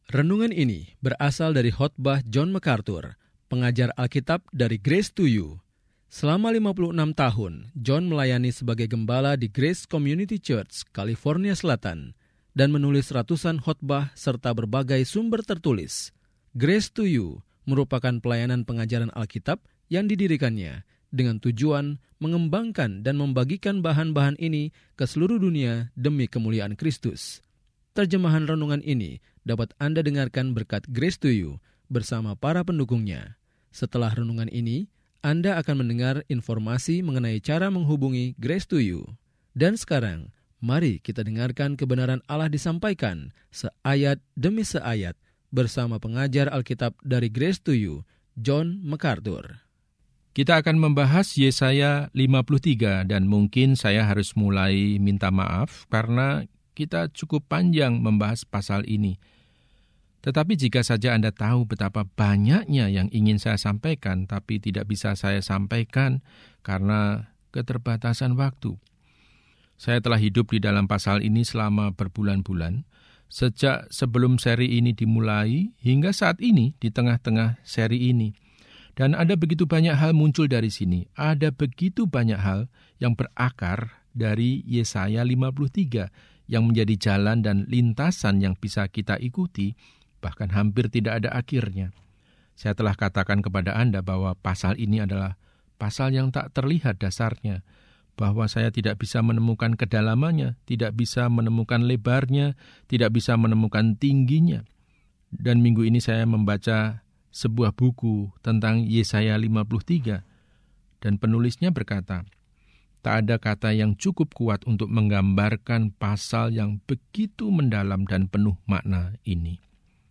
Renungan ini berasal dari khotbah John MacArthur, pengajar Alkitab dari Grace to You. Selama 56 tahun, John melayani sebagai gembala di Grace Community Church, California Selatan, dan menulis ratusan khotbah serta berbagai sumber tertulis. Grace to You merupakan pelayanan pengajaran Alkitab yang didirikannya dengan tujuan mengembangkan dan membagikan bahan-bahan ini ke seluruh dunia demi kemuliaan Kristus. Terjemahan renungan ini dapat Anda dengarkan berkat Grace to You bersama para pendukungnya. Setelah renungan ini, Anda akan mendengar informasi mengenai cara menghubungi Grace to You. Dan sekarang, mari kita dengarkan kebenaran Allah disampaikan seayat demi seayat bersama pengajar Alkitab dari Grace to You, John MacArthur. Kita akan membahas Yesaya 53 dan mungkin saya harus mulai minta maaf karena kita cukup panjang membahas pasal ini. Tetapi jika saja Anda tahu betapa banyaknya yang ingin saya sampaikan, tapi tidak bisa saya sampaikan karena keterbatasan waktu. Saya telah hidup di dalam pasal ini selama berbulan-bulan, sejak sebelum seri ini dimulai hingga saat ini di tengah-tengah seri ini. Dan ada begitu banyak hal muncul dari sini. Ada begitu banyak hal yang berakar dari Yesaya 53 yang menjadi jalan dan lintasan yang bisa kita ikuti, bahkan hampir tidak ada akhirnya. Saya telah katakan kepada Anda bahwa pasal ini adalah pasal yang tak terlihat dasarnya, bahwa saya tidak bisa menemukan kedalamannya, tidak bisa menemukan lebarnya, tidak bisa menemukan tingginya. Dan minggu ini saya membaca sebuah buku tentang Yesaya 53, dan penulisnya berkata, tak ada kata yang cukup kuat untuk menggambarkan pasal yang begitu mendalam dan penuh makna ini.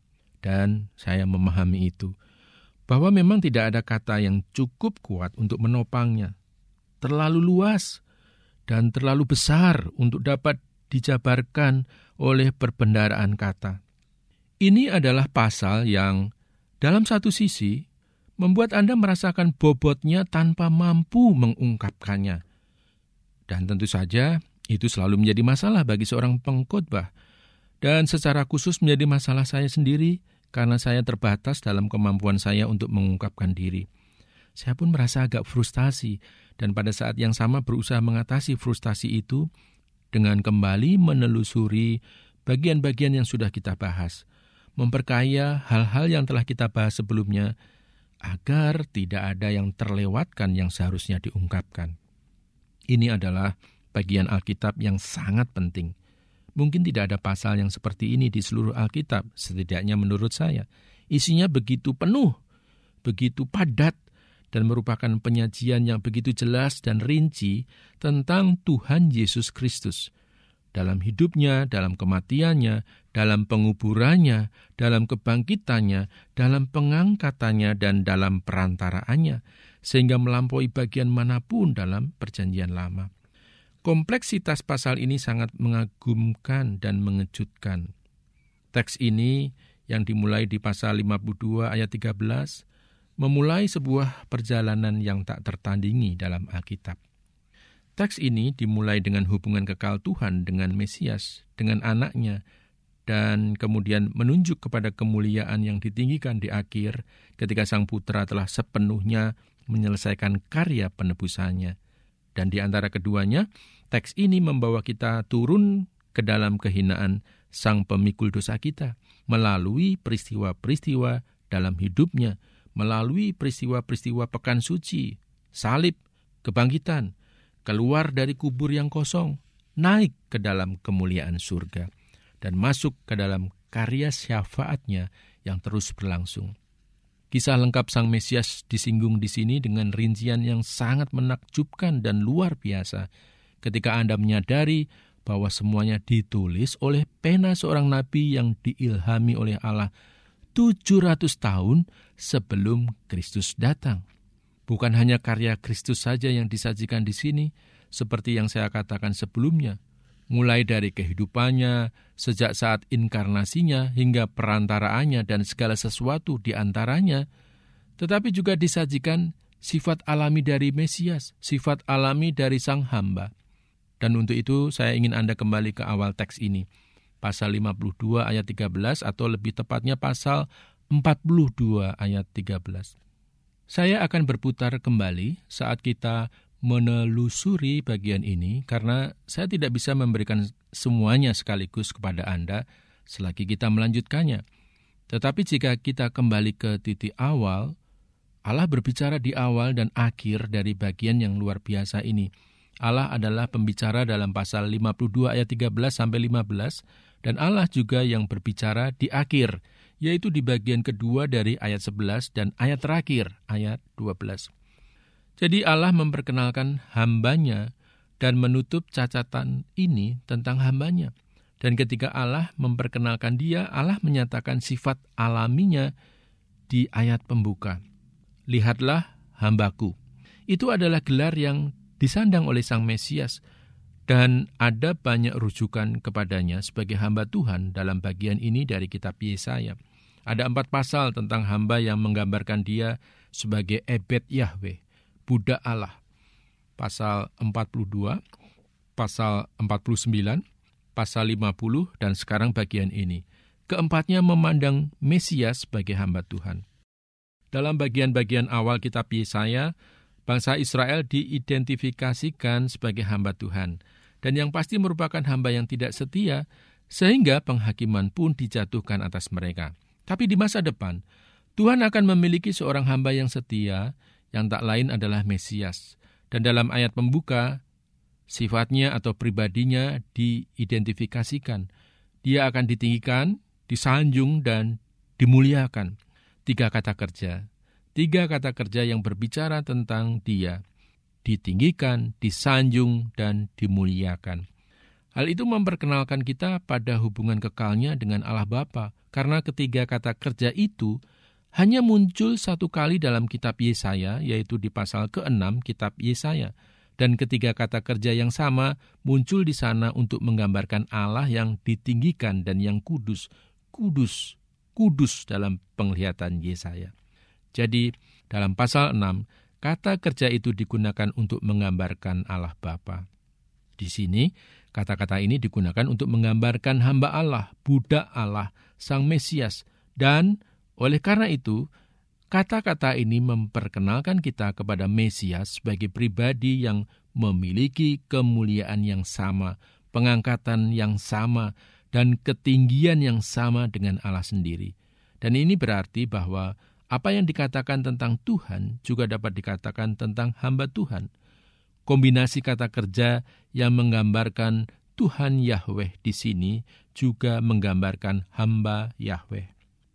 Dan saya memahami itu, bahwa memang tidak ada kata yang cukup kuat untuk menopangnya. Terlalu luas dan terlalu besar untuk dapat dijabarkan oleh perbendaharaan kata. Ini adalah pasal yang dalam satu sisi membuat Anda merasakan bobotnya tanpa mampu mengungkapkannya. Dan tentu saja itu selalu menjadi masalah bagi seorang pengkhotbah. Dan secara khusus menjadi masalah saya sendiri karena saya terbatas dalam kemampuan saya untuk mengungkapkan diri. Saya pun merasa agak frustasi dan pada saat yang sama berusaha mengatasi frustasi itu dengan kembali menelusuri bagian-bagian yang sudah kita bahas. Memperkaya hal-hal yang telah kita bahas sebelumnya agar tidak ada yang terlewatkan yang seharusnya diungkapkan. Ini adalah bagian Alkitab yang sangat penting. Mungkin tidak ada pasal yang seperti ini di seluruh Alkitab, setidaknya menurut saya. Isinya begitu penuh, begitu padat, dan merupakan penyajian yang begitu jelas dan rinci tentang Tuhan Yesus Kristus. Dalam hidupnya, dalam kematiannya, dalam penguburannya, dalam kebangkitannya, dalam pengangkatannya, dan dalam perantaraannya, sehingga melampaui bagian manapun dalam perjanjian lama. Kompleksitas pasal ini sangat mengagumkan dan mengejutkan. Teks ini yang dimulai di pasal 52 ayat 13, memulai sebuah perjalanan yang tak tertandingi dalam Alkitab. Teks ini dimulai dengan hubungan kekal Tuhan dengan Mesias, dengan anaknya, dan kemudian menunjuk kepada kemuliaan yang ditinggikan di akhir ketika Sang Putra telah sepenuhnya menyelesaikan karya penebusannya. Dan di antara keduanya, teks ini membawa kita turun ke dalam kehinaan Sang Pemikul dosa kita, melalui peristiwa-peristiwa dalam hidupnya, melalui peristiwa-peristiwa pekan suci, salib, kebangkitan, keluar dari kubur yang kosong, naik ke dalam kemuliaan surga, dan masuk ke dalam karya syafaatnya yang terus berlangsung. Kisah lengkap Sang Mesias disinggung di sini dengan rincian yang sangat menakjubkan dan luar biasa ketika Anda menyadari bahwa semuanya ditulis oleh pena seorang nabi yang diilhami oleh Allah 700 tahun sebelum Kristus datang. Bukan hanya karya Kristus saja yang disajikan di sini, seperti yang saya katakan sebelumnya, mulai dari kehidupannya, sejak saat inkarnasinya, hingga perantaraannya dan segala sesuatu di antaranya, tetapi juga disajikan sifat alami dari Mesias, sifat alami dari Sang Hamba. Dan untuk itu saya ingin Anda kembali ke awal teks ini. pasal 52 ayat 13 atau lebih tepatnya pasal 42 ayat 13. Saya akan berputar kembali saat kita menelusuri bagian ini karena saya tidak bisa memberikan semuanya sekaligus kepada Anda selagi kita melanjutkannya. Tetapi jika kita kembali ke titik awal, Allah berbicara di awal dan akhir dari bagian yang luar biasa ini. Allah adalah pembicara dalam pasal 52 ayat 13 sampai 15 dan Allah juga yang berbicara di akhir, yaitu di bagian kedua dari ayat 11 dan ayat terakhir, ayat 12. Jadi Allah memperkenalkan hambanya dan menutup cacatan ini tentang hambanya. Dan ketika Allah memperkenalkan dia, Allah menyatakan sifat alaminya di ayat pembuka. Lihatlah hambaku. Itu adalah gelar yang disandang oleh Sang Mesias. Dan ada banyak rujukan kepadanya sebagai hamba Tuhan dalam bagian ini dari kitab Yesaya. Ada 4 pasal tentang hamba yang menggambarkan dia sebagai Ebed Yahweh, budak Allah. Pasal 42, pasal 49, pasal 50, dan sekarang bagian ini. Keempatnya memandang Mesias sebagai hamba Tuhan. Dalam bagian-bagian awal kitab Yesaya, bangsa Israel diidentifikasikan sebagai hamba Tuhan. Dan yang pasti merupakan hamba yang tidak setia, sehingga penghakiman pun dijatuhkan atas mereka. Tapi di masa depan, Tuhan akan memiliki seorang hamba yang setia, yang tak lain adalah Mesias. Dan dalam ayat pembuka, sifatnya atau pribadinya diidentifikasikan. Dia akan ditinggikan, disanjung, dan dimuliakan. 3 kata kerja. 3 kata kerja yang berbicara tentang dia. Ditinggikan, disanjung, dan dimuliakan. Hal itu memperkenalkan kita pada hubungan kekalnya dengan Allah Bapa, karena ketiga kata kerja itu hanya muncul 1 kali dalam kitab Yesaya, yaitu di pasal ke-6 kitab Yesaya. Dan ketiga kata kerja yang sama muncul di sana untuk menggambarkan Allah yang ditinggikan dan yang kudus, kudus, kudus dalam penglihatan Yesaya. Jadi dalam pasal 6, kata kerja itu digunakan untuk menggambarkan Allah Bapa. Di sini, kata-kata ini digunakan untuk menggambarkan hamba Allah, budak Allah, Sang Mesias. Dan oleh karena itu, kata-kata ini memperkenalkan kita kepada Mesias sebagai pribadi yang memiliki kemuliaan yang sama, pengangkatan yang sama, dan ketinggian yang sama dengan Allah sendiri. Dan ini berarti bahwa apa yang dikatakan tentang Tuhan juga dapat dikatakan tentang hamba Tuhan. Kombinasi kata kerja yang menggambarkan Tuhan Yahweh di sini juga menggambarkan hamba Yahweh.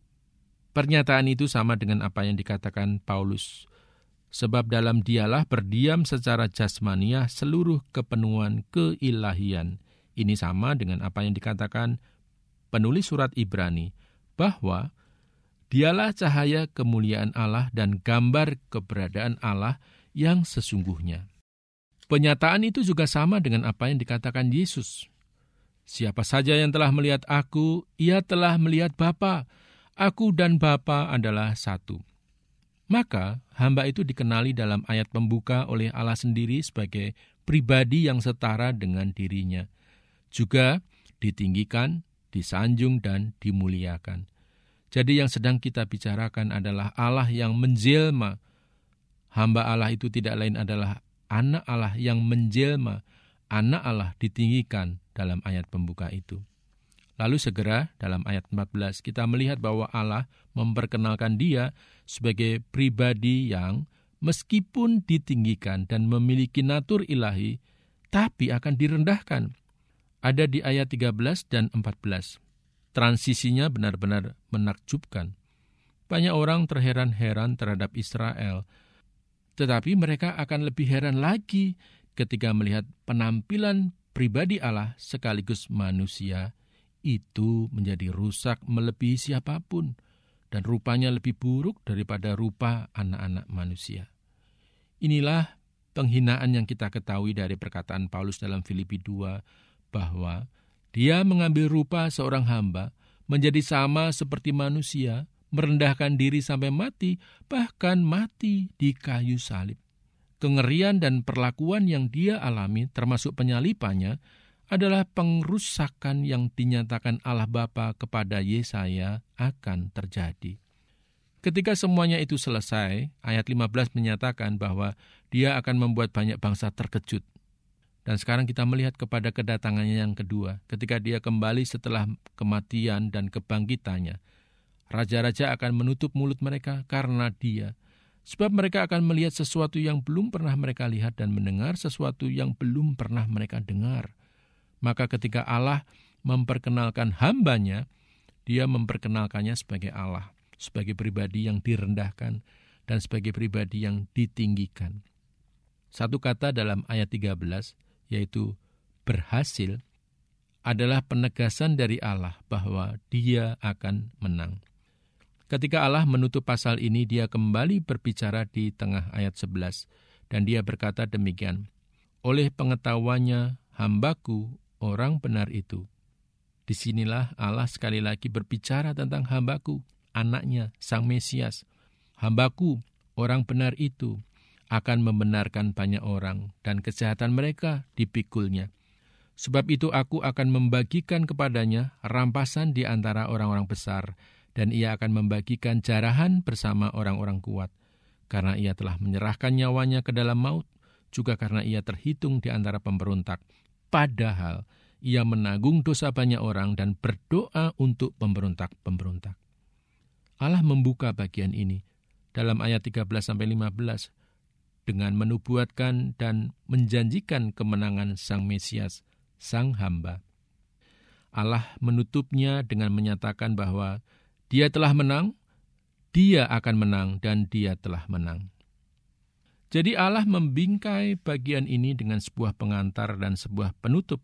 Pernyataan itu sama dengan apa yang dikatakan Paulus. Sebab dalam dialah berdiam secara jasmaniah seluruh kepenuhan keilahian. Ini sama dengan apa yang dikatakan penulis surat Ibrani, bahwa dialah cahaya kemuliaan Allah dan gambar keberadaan Allah yang sesungguhnya. Pernyataan itu juga sama dengan apa yang dikatakan Yesus. Siapa saja yang telah melihat aku, ia telah melihat Bapa. Aku dan Bapa adalah satu. Maka hamba itu dikenali dalam ayat pembuka oleh Allah sendiri sebagai pribadi yang setara dengan dirinya. Juga ditinggikan, disanjung, dan dimuliakan. Jadi yang sedang kita bicarakan adalah Allah yang menjelma. Hamba Allah itu tidak lain adalah anak Allah yang menjelma. Anak Allah ditinggikan dalam ayat pembuka itu. Lalu segera dalam ayat 14 kita melihat bahwa Allah memperkenalkan dia sebagai pribadi yang meskipun ditinggikan dan memiliki natur ilahi, tapi akan direndahkan. Ada di ayat 13 dan 14. Transisinya benar-benar menakjubkan. Banyak orang terheran-heran terhadap Israel, tetapi mereka akan lebih heran lagi ketika melihat penampilan pribadi Allah sekaligus manusia itu menjadi rusak melebihi siapapun dan rupanya lebih buruk daripada rupa anak-anak manusia. Inilah penghinaan yang kita ketahui dari perkataan Paulus dalam Filipi 2 bahwa dia mengambil rupa seorang hamba, menjadi sama seperti manusia, merendahkan diri sampai mati, bahkan mati di kayu salib. Kengerian dan perlakuan yang dia alami, termasuk penyalipannya, adalah pengrusakan yang dinyatakan Allah Bapa kepada Yesaya akan terjadi. Ketika semuanya itu selesai, ayat 15 menyatakan bahwa Dia akan membuat banyak bangsa terkejut. Dan sekarang kita melihat kepada kedatangannya yang kedua, ketika Dia kembali setelah kematian dan kebangkitannya. Raja-raja akan menutup mulut mereka karena Dia, sebab mereka akan melihat sesuatu yang belum pernah mereka lihat dan mendengar sesuatu yang belum pernah mereka dengar. Maka ketika Allah memperkenalkan hamba-Nya, Dia memperkenalkannya sebagai Allah, sebagai pribadi yang direndahkan dan sebagai pribadi yang ditinggikan. Satu kata dalam ayat 13, yaitu berhasil, adalah penegasan dari Allah bahwa Dia akan menang. Ketika Allah menutup pasal ini, Dia kembali berbicara di tengah ayat 11, dan Dia berkata demikian, oleh pengetahuannya hamba-Ku, orang benar itu. Disinilah Allah sekali lagi berbicara tentang hamba-Ku, anaknya, Sang Mesias. Hamba-Ku, orang benar itu, akan membenarkan banyak orang, dan kejahatan mereka dipikulnya. Sebab itu aku akan membagikan kepadanya rampasan di antara orang-orang besar, dan ia akan membagikan jarahan bersama orang-orang kuat. Karena ia telah menyerahkan nyawanya ke dalam maut, juga karena ia terhitung di antara pemberontak. Padahal ia menanggung dosa banyak orang dan berdoa untuk pemberontak-pemberontak. Allah membuka bagian ini dalam ayat 13-15 dengan menubuatkan dan menjanjikan kemenangan Sang Mesias, Sang Hamba. Allah menutupnya dengan menyatakan bahwa Dia telah menang, Dia akan menang, dan Dia telah menang. Jadi Allah membingkai bagian ini dengan sebuah pengantar dan sebuah penutup.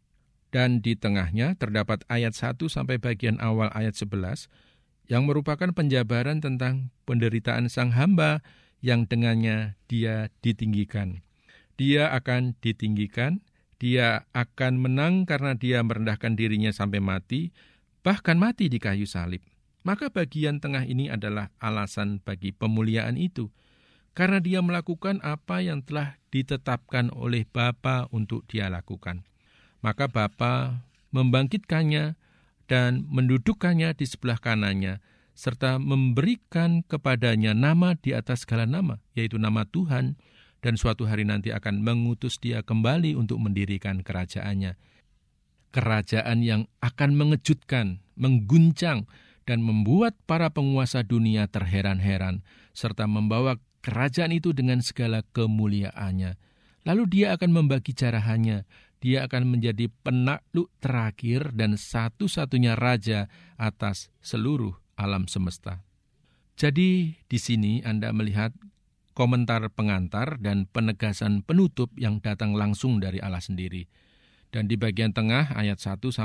Dan di tengahnya terdapat ayat 1 sampai bagian awal ayat 11 yang merupakan penjabaran tentang penderitaan Sang Hamba yang dengannya Dia ditinggikan. Dia akan ditinggikan, Dia akan menang karena Dia merendahkan dirinya sampai mati, bahkan mati di kayu salib. Maka bagian tengah ini adalah alasan bagi pemuliaan itu. Karena Dia melakukan apa yang telah ditetapkan oleh Bapa untuk Dia lakukan. Maka Bapa membangkitkannya dan mendudukkannya di sebelah kanannya, serta memberikan kepadanya nama di atas segala nama, yaitu nama Tuhan, dan suatu hari nanti akan mengutus Dia kembali untuk mendirikan kerajaannya. Kerajaan yang akan mengejutkan, mengguncang, dan membuat para penguasa dunia terheran-heran, serta membawa kerajaan itu dengan segala kemuliaannya. Lalu Dia akan membagi jarahannya. Dia akan menjadi penakluk terakhir dan satu-satunya raja atas seluruh alam semesta. Jadi di sini Anda melihat komentar pengantar dan penegasan penutup yang datang langsung dari Allah sendiri. Dan di bagian tengah ayat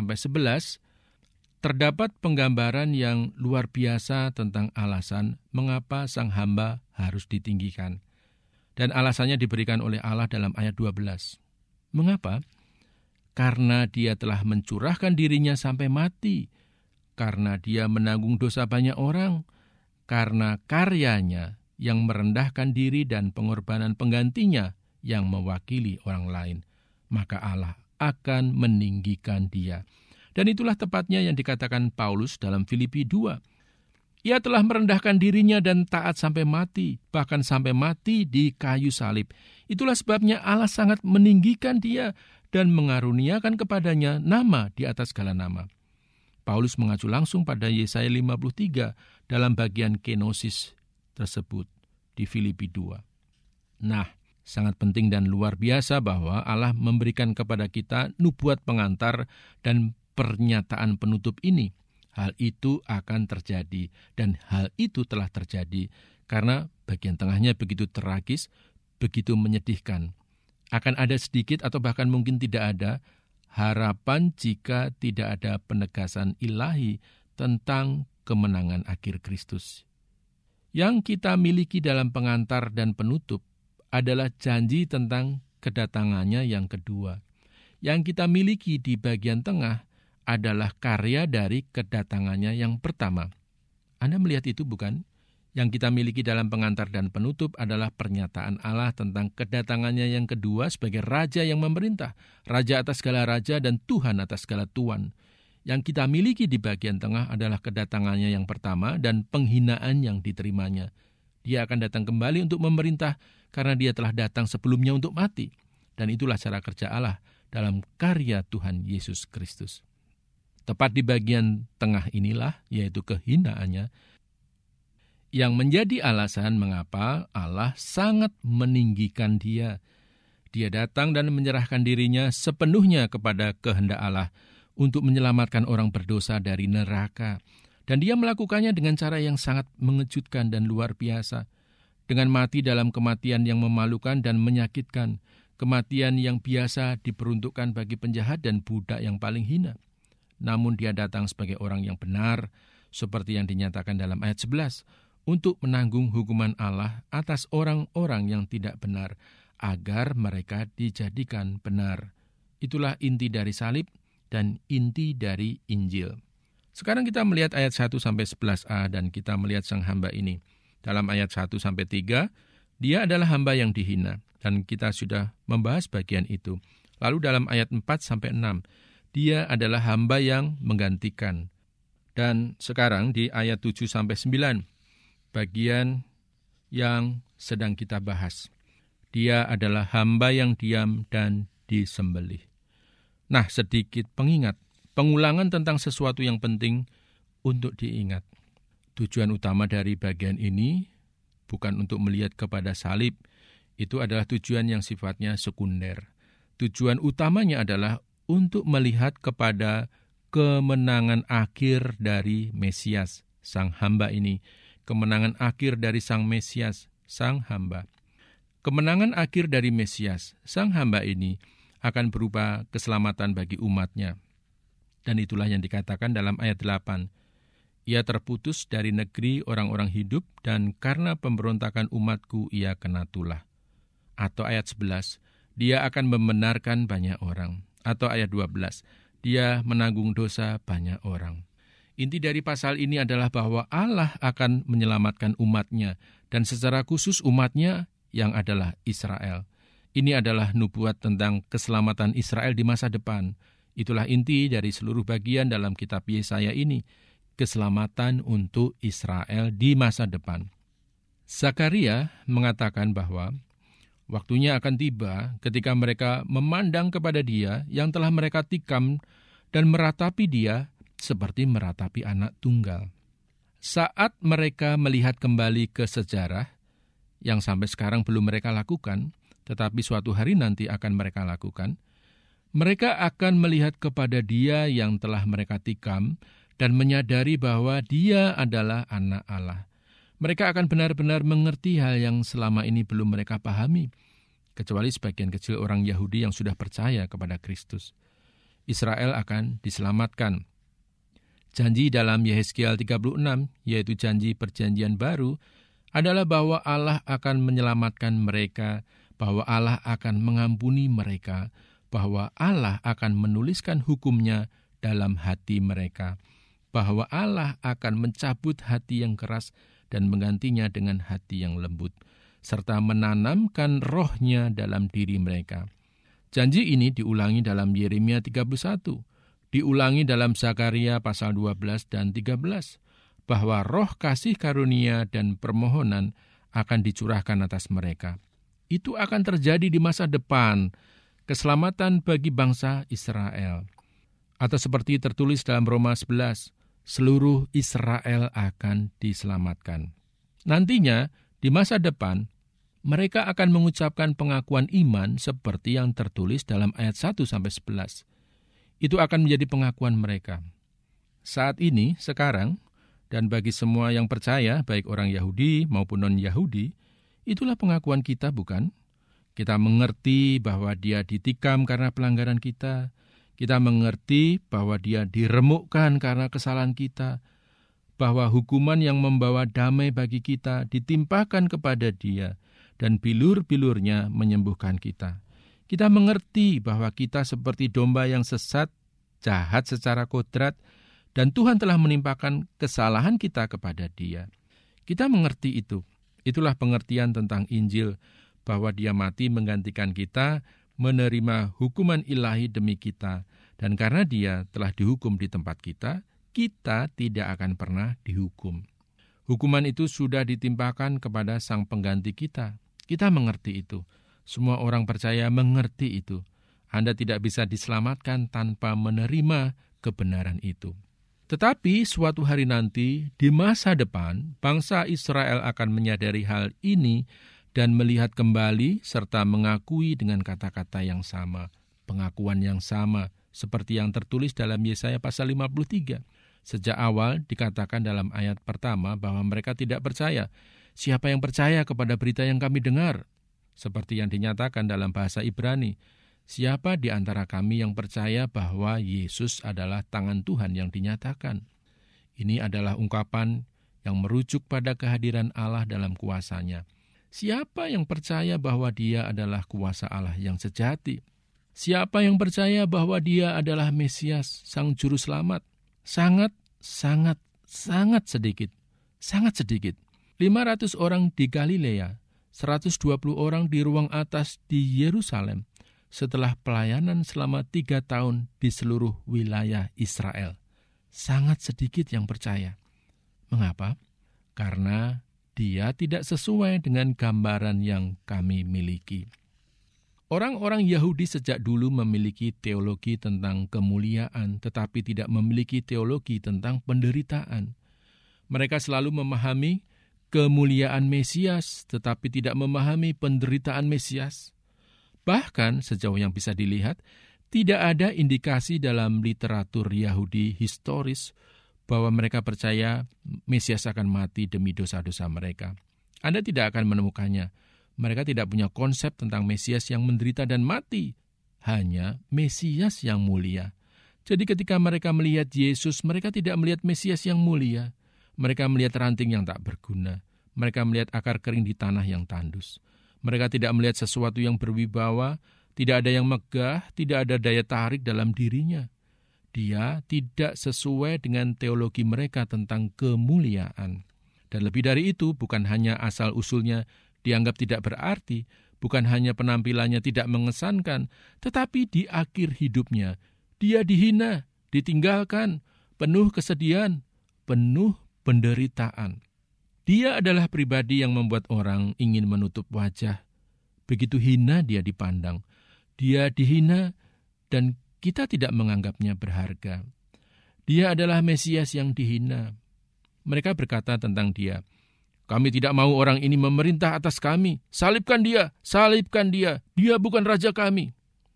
1-11 terdapat penggambaran yang luar biasa tentang alasan mengapa Sang Hamba harus ditinggikan. Dan alasannya diberikan oleh Allah dalam ayat 12. Mengapa? Karena Dia telah mencurahkan dirinya sampai mati, karena Dia menanggung dosa banyak orang, karena karyanya yang merendahkan diri dan pengorbanan penggantinya yang mewakili orang lain. Maka Allah akan meninggikan Dia. Dan itulah tepatnya yang dikatakan Paulus dalam Filipi 2. Ia telah merendahkan dirinya dan taat sampai mati, bahkan sampai mati di kayu salib. Itulah sebabnya Allah sangat meninggikan Dia dan mengaruniakan kepadanya nama di atas segala nama. Paulus mengacu langsung pada Yesaya 53 dalam bagian kenosis tersebut di Filipi 2. Nah, sangat penting dan luar biasa bahwa Allah memberikan kepada kita nubuat pengantar dan pernyataan penutup ini. Hal itu akan terjadi, dan hal itu telah terjadi karena bagian tengahnya begitu tragis, begitu menyedihkan. Akan ada sedikit atau bahkan mungkin tidak ada harapan jika tidak ada penegasan ilahi tentang kemenangan akhir Kristus. Yang kita miliki dalam pengantar dan penutup adalah janji tentang kedatangannya yang kedua. Yang kita miliki di bagian tengah adalah karya dari kedatangannya yang pertama. Anda melihat itu bukan? Yang kita miliki dalam pengantar dan penutup adalah pernyataan Allah tentang kedatangannya yang kedua sebagai Raja yang memerintah, Raja atas segala raja dan Tuhan atas segala tuan. Yang kita miliki di bagian tengah adalah kedatangannya yang pertama dan penghinaan yang diterimanya. Dia akan datang kembali untuk memerintah karena dia telah datang sebelumnya untuk mati. Dan itulah cara kerja Allah dalam karya Tuhan Yesus Kristus. Tepat di bagian tengah inilah, yaitu kehinaannya, yang menjadi alasan mengapa Allah sangat meninggikan dia. Dia datang dan menyerahkan dirinya sepenuhnya kepada kehendak Allah untuk menyelamatkan orang berdosa dari neraka. Dan dia melakukannya dengan cara yang sangat mengejutkan dan luar biasa. Dengan mati dalam kematian yang memalukan dan menyakitkan. Kematian yang biasa diperuntukkan bagi penjahat dan budak yang paling hina. Namun dia datang sebagai orang yang benar, seperti yang dinyatakan dalam ayat 11, untuk menanggung hukuman Allah atas orang-orang yang tidak benar, agar mereka dijadikan benar. Itulah inti dari salib dan inti dari Injil. Sekarang kita melihat ayat 1-11a dan kita melihat sang hamba ini. Dalam ayat 1-3, dia adalah hamba yang dihina, dan kita sudah membahas bagian itu. Lalu dalam ayat 4-6, dia adalah hamba yang menggantikan. Dan sekarang di ayat 7-9, bagian yang sedang kita bahas. Dia adalah hamba yang diam dan disembelih. Nah, sedikit pengingat, pengulangan tentang sesuatu yang penting untuk diingat. Tujuan utama dari bagian ini bukan untuk melihat kepada salib, itu adalah tujuan yang sifatnya sekunder. Tujuan utamanya adalah untuk melihat kepada kemenangan akhir dari Mesias, sang hamba ini. Kemenangan akhir dari sang Mesias, sang hamba. Kemenangan akhir dari Mesias, sang hamba ini akan berupa keselamatan bagi umatnya. Dan itulah yang dikatakan dalam ayat 8. Ia terputus dari negeri orang-orang hidup dan karena pemberontakan umatku ia kena tulah. Atau ayat 11, dia akan membenarkan banyak orang. Atau ayat 12, dia menanggung dosa banyak orang. Inti dari pasal ini adalah bahwa Allah akan menyelamatkan umatnya, dan secara khusus umatnya yang adalah Israel. Ini adalah nubuat tentang keselamatan Israel di masa depan. Itulah inti dari seluruh bagian dalam kitab Yesaya ini, keselamatan untuk Israel di masa depan. Zakaria mengatakan bahwa waktunya akan tiba ketika mereka memandang kepada dia yang telah mereka tikam dan meratapi dia seperti meratapi anak tunggal. Saat mereka melihat kembali ke sejarah yang sampai sekarang belum mereka lakukan, tetapi suatu hari nanti akan mereka lakukan, mereka akan melihat kepada dia yang telah mereka tikam dan menyadari bahwa dia adalah anak Allah. Mereka akan benar-benar mengerti hal yang selama ini belum mereka pahami, kecuali sebagian kecil orang Yahudi yang sudah percaya kepada Kristus. Israel akan diselamatkan. Janji dalam Yehezkiel 36, yaitu janji perjanjian baru, adalah bahwa Allah akan menyelamatkan mereka, bahwa Allah akan mengampuni mereka, bahwa Allah akan menuliskan hukum-Nya dalam hati mereka, bahwa Allah akan mencabut hati yang keras dan menggantinya dengan hati yang lembut, serta menanamkan roh-Nya dalam diri mereka. Janji ini diulangi dalam Yeremia 31, diulangi dalam Zakaria pasal 12 dan 13, bahwa roh kasih karunia dan permohonan akan dicurahkan atas mereka. Itu akan terjadi di masa depan, keselamatan bagi bangsa Israel. Atau seperti tertulis dalam Roma 11, seluruh Israel akan diselamatkan. Nantinya, di masa depan, mereka akan mengucapkan pengakuan iman seperti yang tertulis dalam ayat 1-11. Itu akan menjadi pengakuan mereka. Saat ini, sekarang, dan bagi semua yang percaya, baik orang Yahudi maupun non-Yahudi, itulah pengakuan kita, bukan? Kita mengerti bahwa dia ditikam karena pelanggaran kita. Kita mengerti bahwa dia diremukkan karena kesalahan kita. Bahwa hukuman yang membawa damai bagi kita ditimpakan kepada dia. Dan bilur-bilurnya menyembuhkan kita. Kita mengerti bahwa kita seperti domba yang sesat, jahat secara kodrat, dan Tuhan telah menimpakan kesalahan kita kepada dia. Kita mengerti itu. Itulah pengertian tentang Injil, bahwa Dia mati menggantikan kita, menerima hukuman ilahi demi kita. Dan karena Dia telah dihukum di tempat kita, kita tidak akan pernah dihukum. Hukuman itu sudah ditimpakan kepada Sang Pengganti kita. Kita mengerti itu. Semua orang percaya mengerti itu. Anda tidak bisa diselamatkan tanpa menerima kebenaran itu. Tetapi suatu hari nanti, di masa depan, bangsa Israel akan menyadari hal ini dan melihat kembali serta mengakui dengan kata-kata yang sama, pengakuan yang sama, seperti yang tertulis dalam Yesaya pasal 53. Sejak awal dikatakan dalam ayat pertama bahwa mereka tidak percaya. Siapa yang percaya kepada berita yang kami dengar? Seperti yang dinyatakan dalam bahasa Ibrani. Siapa di antara kami yang percaya bahwa Yesus adalah tangan Tuhan yang dinyatakan? Ini adalah ungkapan yang merujuk pada kehadiran Allah dalam kuasa-Nya. Siapa yang percaya bahwa Dia adalah kuasa Allah yang sejati? Siapa yang percaya bahwa Dia adalah Mesias, Sang Juru Selamat? Sangat sedikit. Sangat sedikit. 500 orang di Galilea, 120 orang di ruang atas di Yerusalem, setelah pelayanan selama 3 tahun di seluruh wilayah Israel. Sangat sedikit yang percaya. Mengapa? Karena dia tidak sesuai dengan gambaran yang kami miliki. Orang-orang Yahudi sejak dulu memiliki teologi tentang kemuliaan, tetapi tidak memiliki teologi tentang penderitaan. Mereka selalu memahami kemuliaan Mesias, tetapi tidak memahami penderitaan Mesias. Bahkan sejauh yang bisa dilihat, tidak ada indikasi dalam literatur Yahudi historis bahwa mereka percaya Mesias akan mati demi dosa-dosa mereka. Anda tidak akan menemukannya. Mereka tidak punya konsep tentang Mesias yang menderita dan mati. Hanya Mesias yang mulia. Jadi ketika mereka melihat Yesus, mereka tidak melihat Mesias yang mulia. Mereka melihat ranting yang tak berguna. Mereka melihat akar kering di tanah yang tandus. Mereka tidak melihat sesuatu yang berwibawa, tidak ada yang megah, tidak ada daya tarik dalam dirinya. Dia tidak sesuai dengan teologi mereka tentang kemuliaan. Dan lebih dari itu, bukan hanya asal-usulnya dianggap tidak berarti, bukan hanya penampilannya tidak mengesankan, tetapi di akhir hidupnya, dia dihina, ditinggalkan, penuh kesedihan, penuh penderitaan. Dia adalah pribadi yang membuat orang ingin menutup wajah. Begitu hina dia dipandang. Dia dihina dan kita tidak menganggapnya berharga. Dia adalah Mesias yang dihina. Mereka berkata tentang dia, "Kami tidak mau orang ini memerintah atas kami. Salibkan dia, salibkan dia. Dia bukan raja kami."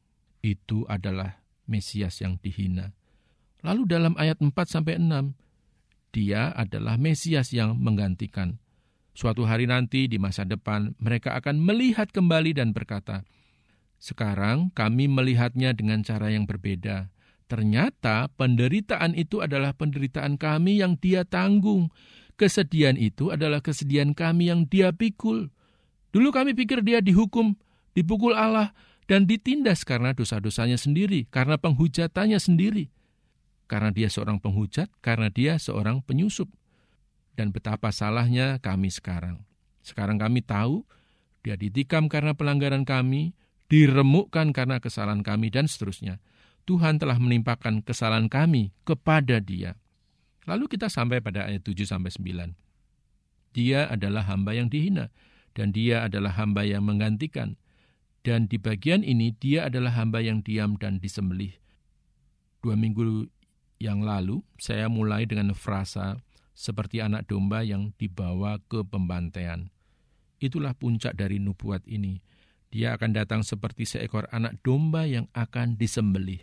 Itu adalah Mesias yang dihina. Lalu dalam ayat 4-6, dia adalah Mesias yang menggantikan. Suatu hari nanti di masa depan mereka akan melihat kembali dan berkata, "Sekarang kami melihatnya dengan cara yang berbeda. Ternyata penderitaan itu adalah penderitaan kami yang dia tanggung. Kesedihan itu adalah kesedihan kami yang dia pikul. Dulu kami pikir dia dihukum, dipukul Allah, dan ditindas karena dosa-dosanya sendiri, karena penghujatannya sendiri. Karena dia seorang penghujat, karena dia seorang penyusup. Dan betapa salahnya kami sekarang. Sekarang kami tahu dia ditikam karena pelanggaran kami, diremukkan karena kesalahan kami, dan seterusnya. Tuhan telah menimpakan kesalahan kami kepada dia." Lalu kita sampai pada ayat 7-9. Dia adalah hamba yang dihina, dan dia adalah hamba yang menggantikan. Dan di bagian ini dia adalah hamba yang diam dan disembelih. 2 minggu yang lalu, saya mulai dengan frasa seperti anak domba yang dibawa ke pembantaian. Itulah puncak dari nubuat ini. Dia akan datang seperti seekor anak domba yang akan disembelih.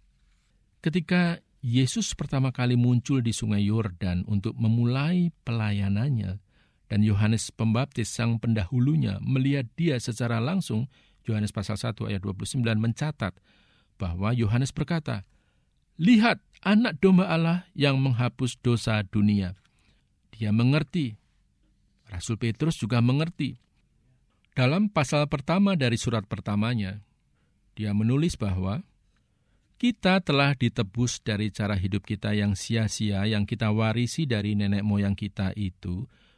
Ketika Yesus pertama kali muncul di Sungai Yordan untuk memulai pelayanannya, dan Yohanes Pembaptis sang pendahulunya melihat dia secara langsung, Yohanes pasal 1 ayat 29 mencatat bahwa Yohanes berkata, "Lihat anak domba Allah yang menghapus dosa dunia." Dia mengerti. Rasul Petrus juga mengerti. Dalam pasal pertama dari surat pertamanya, dia menulis bahwa kita telah ditebus dari cara hidup kita yang sia-sia yang kita warisi dari nenek moyang kita itu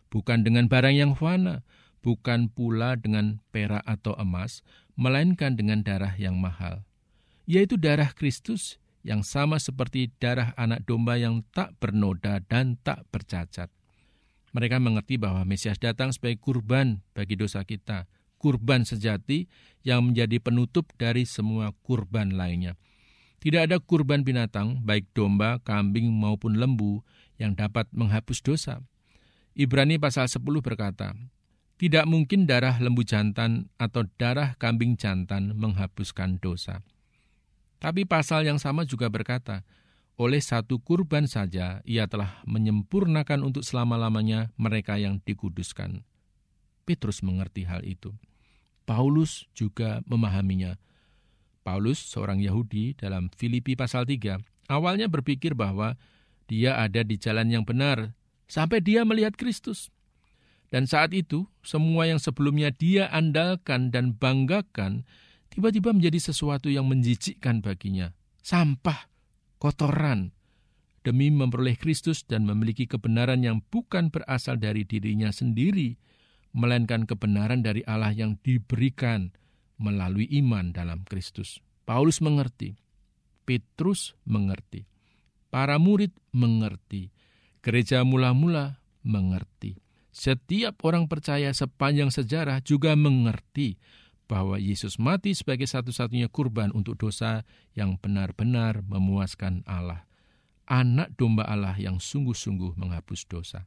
bukan dengan barang yang fana, bukan pula dengan perak atau emas, melainkan dengan darah yang mahal, yaitu darah Kristus yang sama seperti darah anak domba yang tak bernoda dan tak bercacat. Mereka mengerti bahwa Mesias datang sebagai kurban bagi dosa kita, kurban sejati yang menjadi penutup dari semua kurban lainnya. Tidak ada kurban binatang, baik domba, kambing maupun lembu, yang dapat menghapus dosa. Ibrani pasal 10 berkata, tidak mungkin darah lembu jantan atau darah kambing jantan menghapuskan dosa. Tapi pasal yang sama juga berkata, oleh satu kurban saja ia telah menyempurnakan untuk selama-lamanya mereka yang dikuduskan. Petrus mengerti hal itu. Paulus juga memahaminya. Paulus, seorang Yahudi dalam Filipi pasal 3, awalnya berpikir bahwa dia ada di jalan yang benar, sampai dia melihat Kristus. Dan saat itu, semua yang sebelumnya dia andalkan dan banggakan, tiba-tiba menjadi sesuatu yang menjijikkan baginya. Sampah, kotoran, demi memperoleh Kristus dan memiliki kebenaran yang bukan berasal dari dirinya sendiri, melainkan kebenaran dari Allah yang diberikan melalui iman dalam Kristus. Paulus mengerti, Petrus mengerti, para murid mengerti, gereja mula-mula mengerti. Setiap orang percaya sepanjang sejarah juga mengerti bahwa Yesus mati sebagai satu-satunya kurban untuk dosa yang benar-benar memuaskan Allah. Anak domba Allah yang sungguh-sungguh menghapus dosa.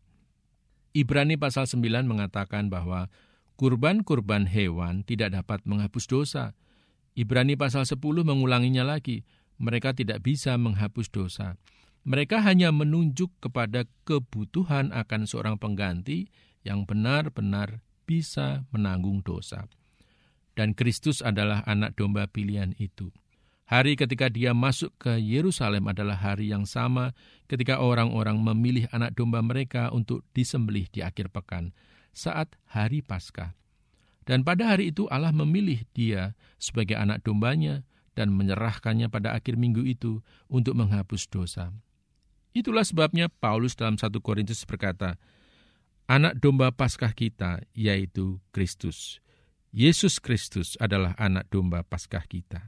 Ibrani pasal 9 mengatakan bahwa kurban-kurban hewan tidak dapat menghapus dosa. Ibrani pasal 10 mengulanginya lagi, mereka tidak bisa menghapus dosa. Mereka hanya menunjuk kepada kebutuhan akan seorang pengganti yang benar-benar bisa menanggung dosa. Dan Kristus adalah anak domba pilihan itu. Hari ketika dia masuk ke Yerusalem adalah hari yang sama ketika orang-orang memilih anak domba mereka untuk disembelih di akhir pekan, saat hari Paskah. Dan pada hari itu Allah memilih dia sebagai anak dombanya dan menyerahkannya pada akhir minggu itu untuk menghapus dosa. Itulah sebabnya Paulus dalam 1 Korintus berkata, anak domba Paskah kita yaitu Kristus. Yesus Kristus adalah anak domba Paskah kita.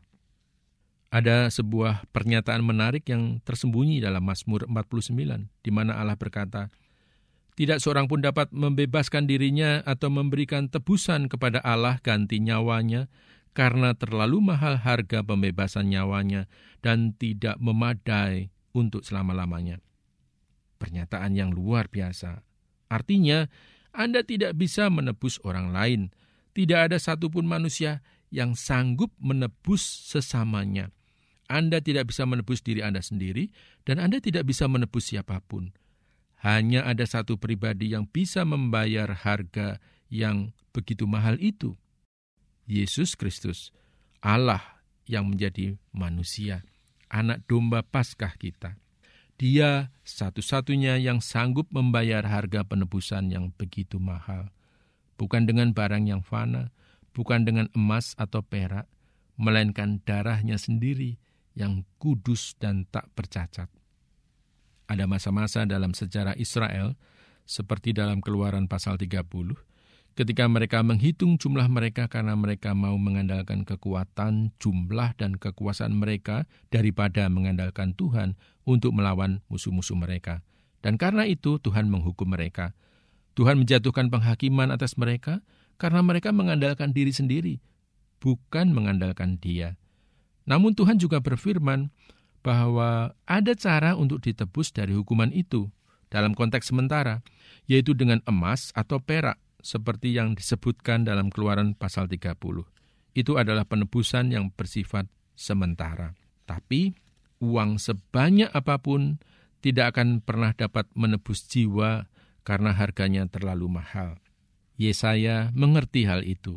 Ada sebuah pernyataan menarik yang tersembunyi dalam Mazmur 49, di mana Allah berkata, tidak seorang pun dapat membebaskan dirinya atau memberikan tebusan kepada Allah ganti nyawanya, karena terlalu mahal harga pembebasan nyawanya dan tidak memadai untuk selama-lamanya. Pernyataan yang luar biasa. Artinya, Anda tidak bisa menebus orang lain. Tidak ada satupun manusia yang sanggup menebus sesamanya. Anda tidak bisa menebus diri Anda sendiri, dan Anda tidak bisa menebus siapapun. Hanya ada satu pribadi yang bisa membayar harga yang begitu mahal itu. Yesus Kristus, Allah yang menjadi manusia, anak domba Paskah kita. Dia satu-satunya yang sanggup membayar harga penebusan yang begitu mahal. Bukan dengan barang yang fana, bukan dengan emas atau perak, melainkan darahnya sendiri yang kudus dan tak bercacat. Ada masa-masa dalam sejarah Israel, seperti dalam Keluaran pasal 30, ketika mereka menghitung jumlah mereka karena mereka mau mengandalkan kekuatan, jumlah, dan kekuasaan mereka daripada mengandalkan Tuhan untuk melawan musuh-musuh mereka. Dan karena itu Tuhan menghukum mereka. Tuhan menjatuhkan penghakiman atas mereka karena mereka mengandalkan diri sendiri, bukan mengandalkan Dia. Namun Tuhan juga berfirman bahwa ada cara untuk ditebus dari hukuman itu dalam konteks sementara, yaitu dengan emas atau perak, seperti yang disebutkan dalam Keluaran pasal 30. Itu adalah penebusan yang bersifat sementara. Tapi uang sebanyak apapun tidak akan pernah dapat menebus jiwa karena harganya terlalu mahal. Yesaya mengerti hal itu.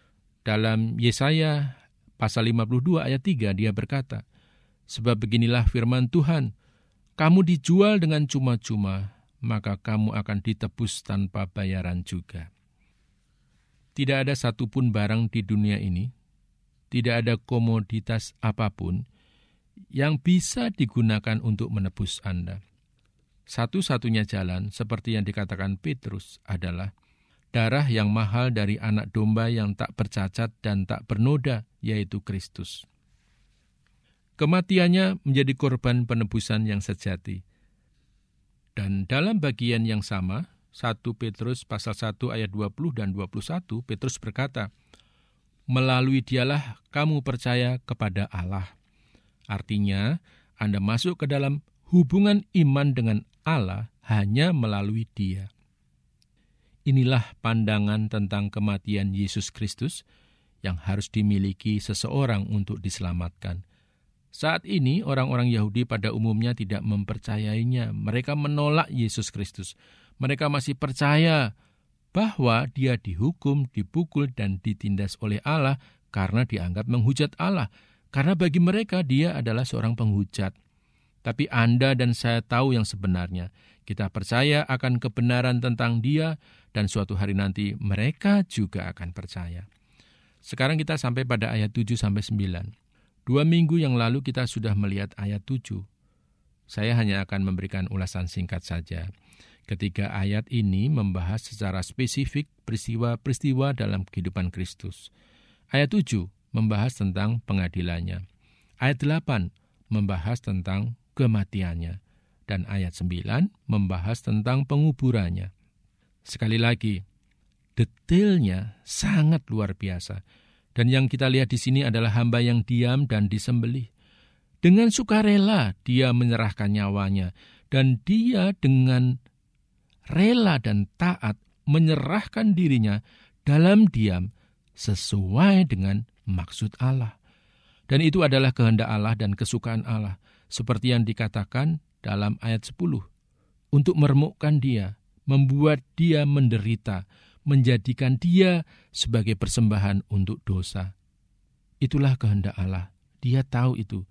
Dalam Yesaya pasal 52 ayat 3 dia berkata, sebab beginilah firman Tuhan, kamu dijual dengan cuma-cuma, maka kamu akan ditebus tanpa bayaran juga. Tidak ada satupun barang di dunia ini, tidak ada komoditas apapun yang bisa digunakan untuk menebus Anda. Satu-satunya jalan, seperti yang dikatakan Petrus, adalah darah yang mahal dari anak domba yang tak bercacat dan tak bernoda, yaitu Kristus. Kematiannya menjadi korban penebusan yang sejati. Dan dalam bagian yang sama, 1 Petrus pasal 1 ayat 20 dan 21, Petrus berkata, melalui dialah kamu percaya kepada Allah. Artinya, Anda masuk ke dalam hubungan iman dengan Allah hanya melalui Dia. Inilah pandangan tentang kematian Yesus Kristus yang harus dimiliki seseorang untuk diselamatkan. Saat ini orang-orang Yahudi pada umumnya tidak mempercayainya. Mereka menolak Yesus Kristus. Mereka masih percaya bahwa Dia dihukum, dipukul, dan ditindas oleh Allah karena dianggap menghujat Allah. Karena bagi mereka Dia adalah seorang penghujat. Tapi Anda dan saya tahu yang sebenarnya. Kita percaya akan kebenaran tentang Dia, dan suatu hari nanti mereka juga akan percaya. Sekarang kita sampai pada ayat 7-9. 2 minggu yang lalu kita sudah melihat ayat 7. Saya hanya akan memberikan ulasan singkat saja. Ketiga ayat ini membahas secara spesifik peristiwa-peristiwa dalam kehidupan Kristus. Ayat 7 membahas tentang pengadilannya. Ayat 8 membahas tentang kematiannya. Dan ayat 9 membahas tentang penguburannya. Sekali lagi, detailnya sangat luar biasa. Dan yang kita lihat di sini adalah hamba yang diam dan disembelih. Dengan sukarela dia menyerahkan nyawanya. Dan dia dengan rela dan taat menyerahkan dirinya dalam diam sesuai dengan maksud Allah. Dan itu adalah kehendak Allah dan kesukaan Allah. Seperti yang dikatakan dalam ayat 10. Untuk meremukkan dia, membuat dia menderita, menjadikan dia sebagai persembahan untuk dosa. Itulah kehendak Allah. Dia tahu itu.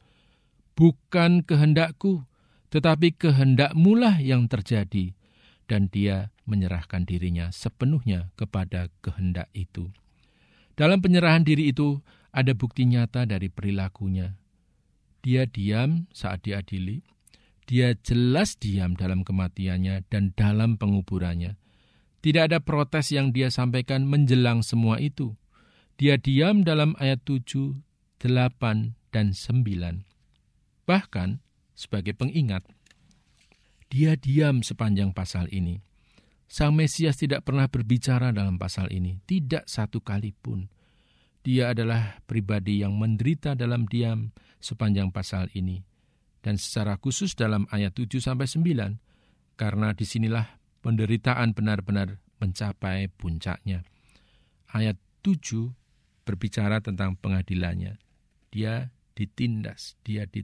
Bukan kehendakku, tetapi kehendakmulah yang terjadi. Dan dia menyerahkan dirinya sepenuhnya kepada kehendak itu. Dalam penyerahan diri itu ada bukti nyata dari perilakunya. Dia diam saat diadili. Dia jelas diam dalam kematiannya dan dalam penguburannya. Tidak ada protes yang dia sampaikan menjelang semua itu. Dia diam dalam ayat 7, 8, dan 9. Bahkan, sebagai pengingat, dia diam sepanjang pasal ini. Sang Mesias tidak pernah berbicara dalam pasal ini, tidak satu kali pun. Dia adalah pribadi yang menderita dalam diam sepanjang pasal ini. Dan secara khusus dalam ayat 7-9, karena disinilah penderitaan benar-benar mencapai puncaknya. Ayat 7 berbicara tentang pengadilannya. Dia ditindas.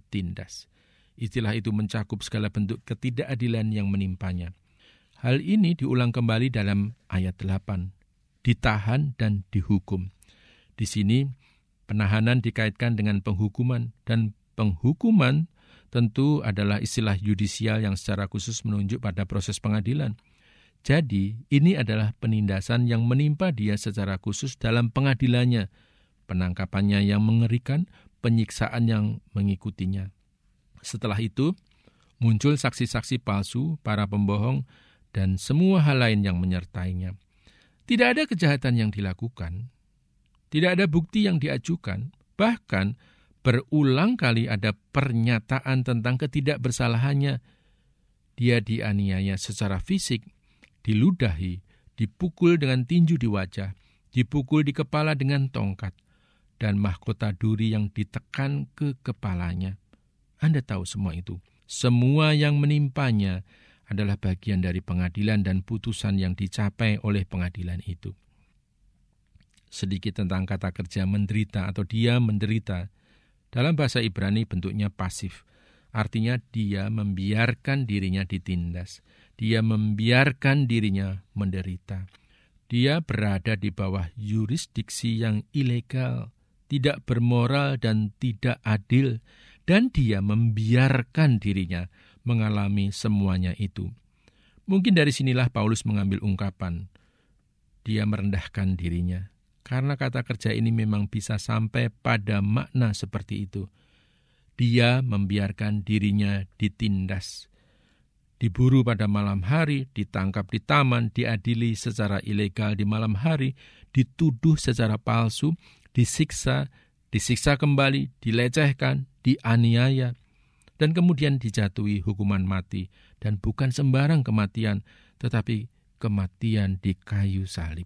Istilah itu mencakup segala bentuk ketidakadilan yang menimpanya. Hal ini diulang kembali dalam ayat 8. Ditahan dan dihukum. Di sini penahanan dikaitkan dengan penghukuman, dan penghukuman tentu adalah istilah yudisial yang secara khusus menunjuk pada proses pengadilan. Jadi, ini adalah penindasan yang menimpa dia secara khusus dalam pengadilannya, penangkapannya yang mengerikan, penyiksaan yang mengikutinya. Setelah itu, muncul saksi-saksi palsu, para pembohong, dan semua hal lain yang menyertainya. Tidak ada kejahatan yang dilakukan, tidak ada bukti yang diajukan, bahkan berulang kali ada pernyataan tentang ketidakbersalahannya. Dia dianiaya secara fisik, diludahi, dipukul dengan tinju di wajah, dipukul di kepala dengan tongkat, dan mahkota duri yang ditekan ke kepalanya. Anda tahu semua itu. Semua yang menimpanya adalah bagian dari pengadilan dan putusan yang dicapai oleh pengadilan itu. Sedikit tentang kata kerja menderita atau dia menderita. Dalam bahasa Ibrani bentuknya pasif. Artinya dia membiarkan dirinya ditindas. Dia membiarkan dirinya menderita. Dia berada di bawah yurisdiksi yang ilegal, tidak bermoral dan tidak adil. Dan dia membiarkan dirinya mengalami semuanya itu. Mungkin dari sinilah Paulus mengambil ungkapan. Dia merendahkan dirinya. Karena kata kerja ini memang bisa sampai pada makna seperti itu. Dia membiarkan dirinya ditindas. diburu pada malam hari, ditangkap di taman, diadili secara ilegal di malam hari, dituduh secara palsu, disiksa kembali, dilecehkan, dianiaya, dan kemudian dijatuhi hukuman mati. Dan bukan sembarang kematian, tetapi kematian di kayu salib.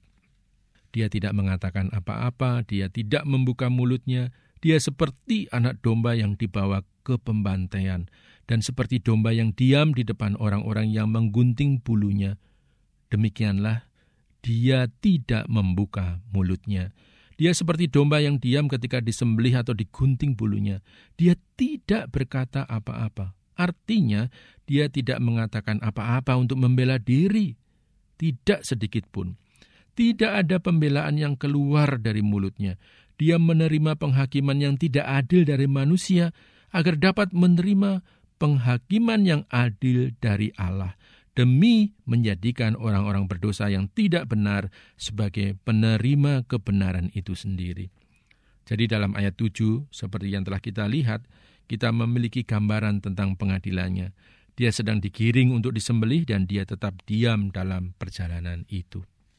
Dia tidak mengatakan apa-apa, dia tidak membuka mulutnya, dia seperti anak domba yang dibawa ke pembantaian, dan seperti domba yang diam di depan orang-orang yang menggunting bulunya. Demikianlah, dia tidak membuka mulutnya. Dia seperti domba yang diam ketika disembelih atau digunting bulunya. Dia tidak berkata apa-apa. Artinya, dia tidak mengatakan apa-apa untuk membela diri. Tidak sedikit pun. Tidak ada pembelaan yang keluar dari mulutnya. Dia menerima penghakiman yang tidak adil dari manusia agar dapat menerima penghakiman yang adil dari Allah, demi menjadikan orang-orang berdosa yang tidak benar sebagai penerima kebenaran itu sendiri. Jadi dalam ayat 7, seperti yang telah kita lihat, kita memiliki gambaran tentang pengadilannya. Dia sedang digiring untuk disembelih dan dia tetap diam dalam perjalanan itu.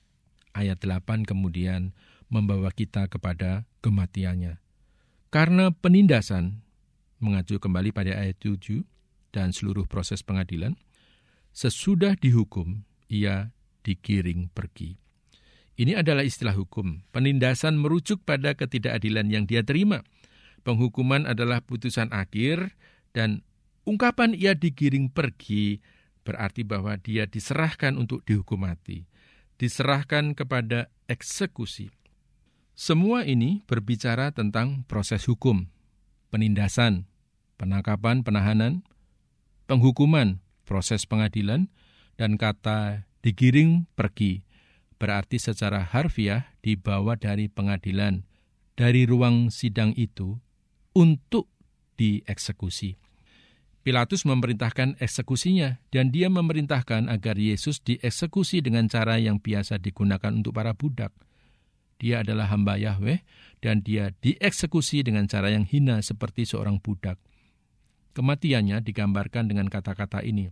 Ayat 8 kemudian membawa kita kepada kematiannya. Karena penindasan, mengacu kembali pada ayat 7 dan seluruh proses pengadilan, sesudah dihukum, ia digiring pergi. Ini adalah istilah hukum. Penindasan merujuk pada ketidakadilan yang dia terima. Penghukuman adalah putusan akhir, dan ungkapan ia digiring pergi berarti bahwa dia diserahkan untuk dihukum mati. Diserahkan kepada eksekusi. Semua ini berbicara tentang proses hukum, penindasan, penangkapan, penahanan, penghukuman, proses pengadilan, dan kata digiring pergi berarti secara harfiah dibawa dari pengadilan, dari ruang sidang itu untuk dieksekusi. Pilatus memerintahkan eksekusinya, dan dia memerintahkan agar Yesus dieksekusi dengan cara yang biasa digunakan untuk para budak. Dia adalah hamba Yahweh, dan dia dieksekusi dengan cara yang hina seperti seorang budak. Kematiannya digambarkan dengan kata-kata ini.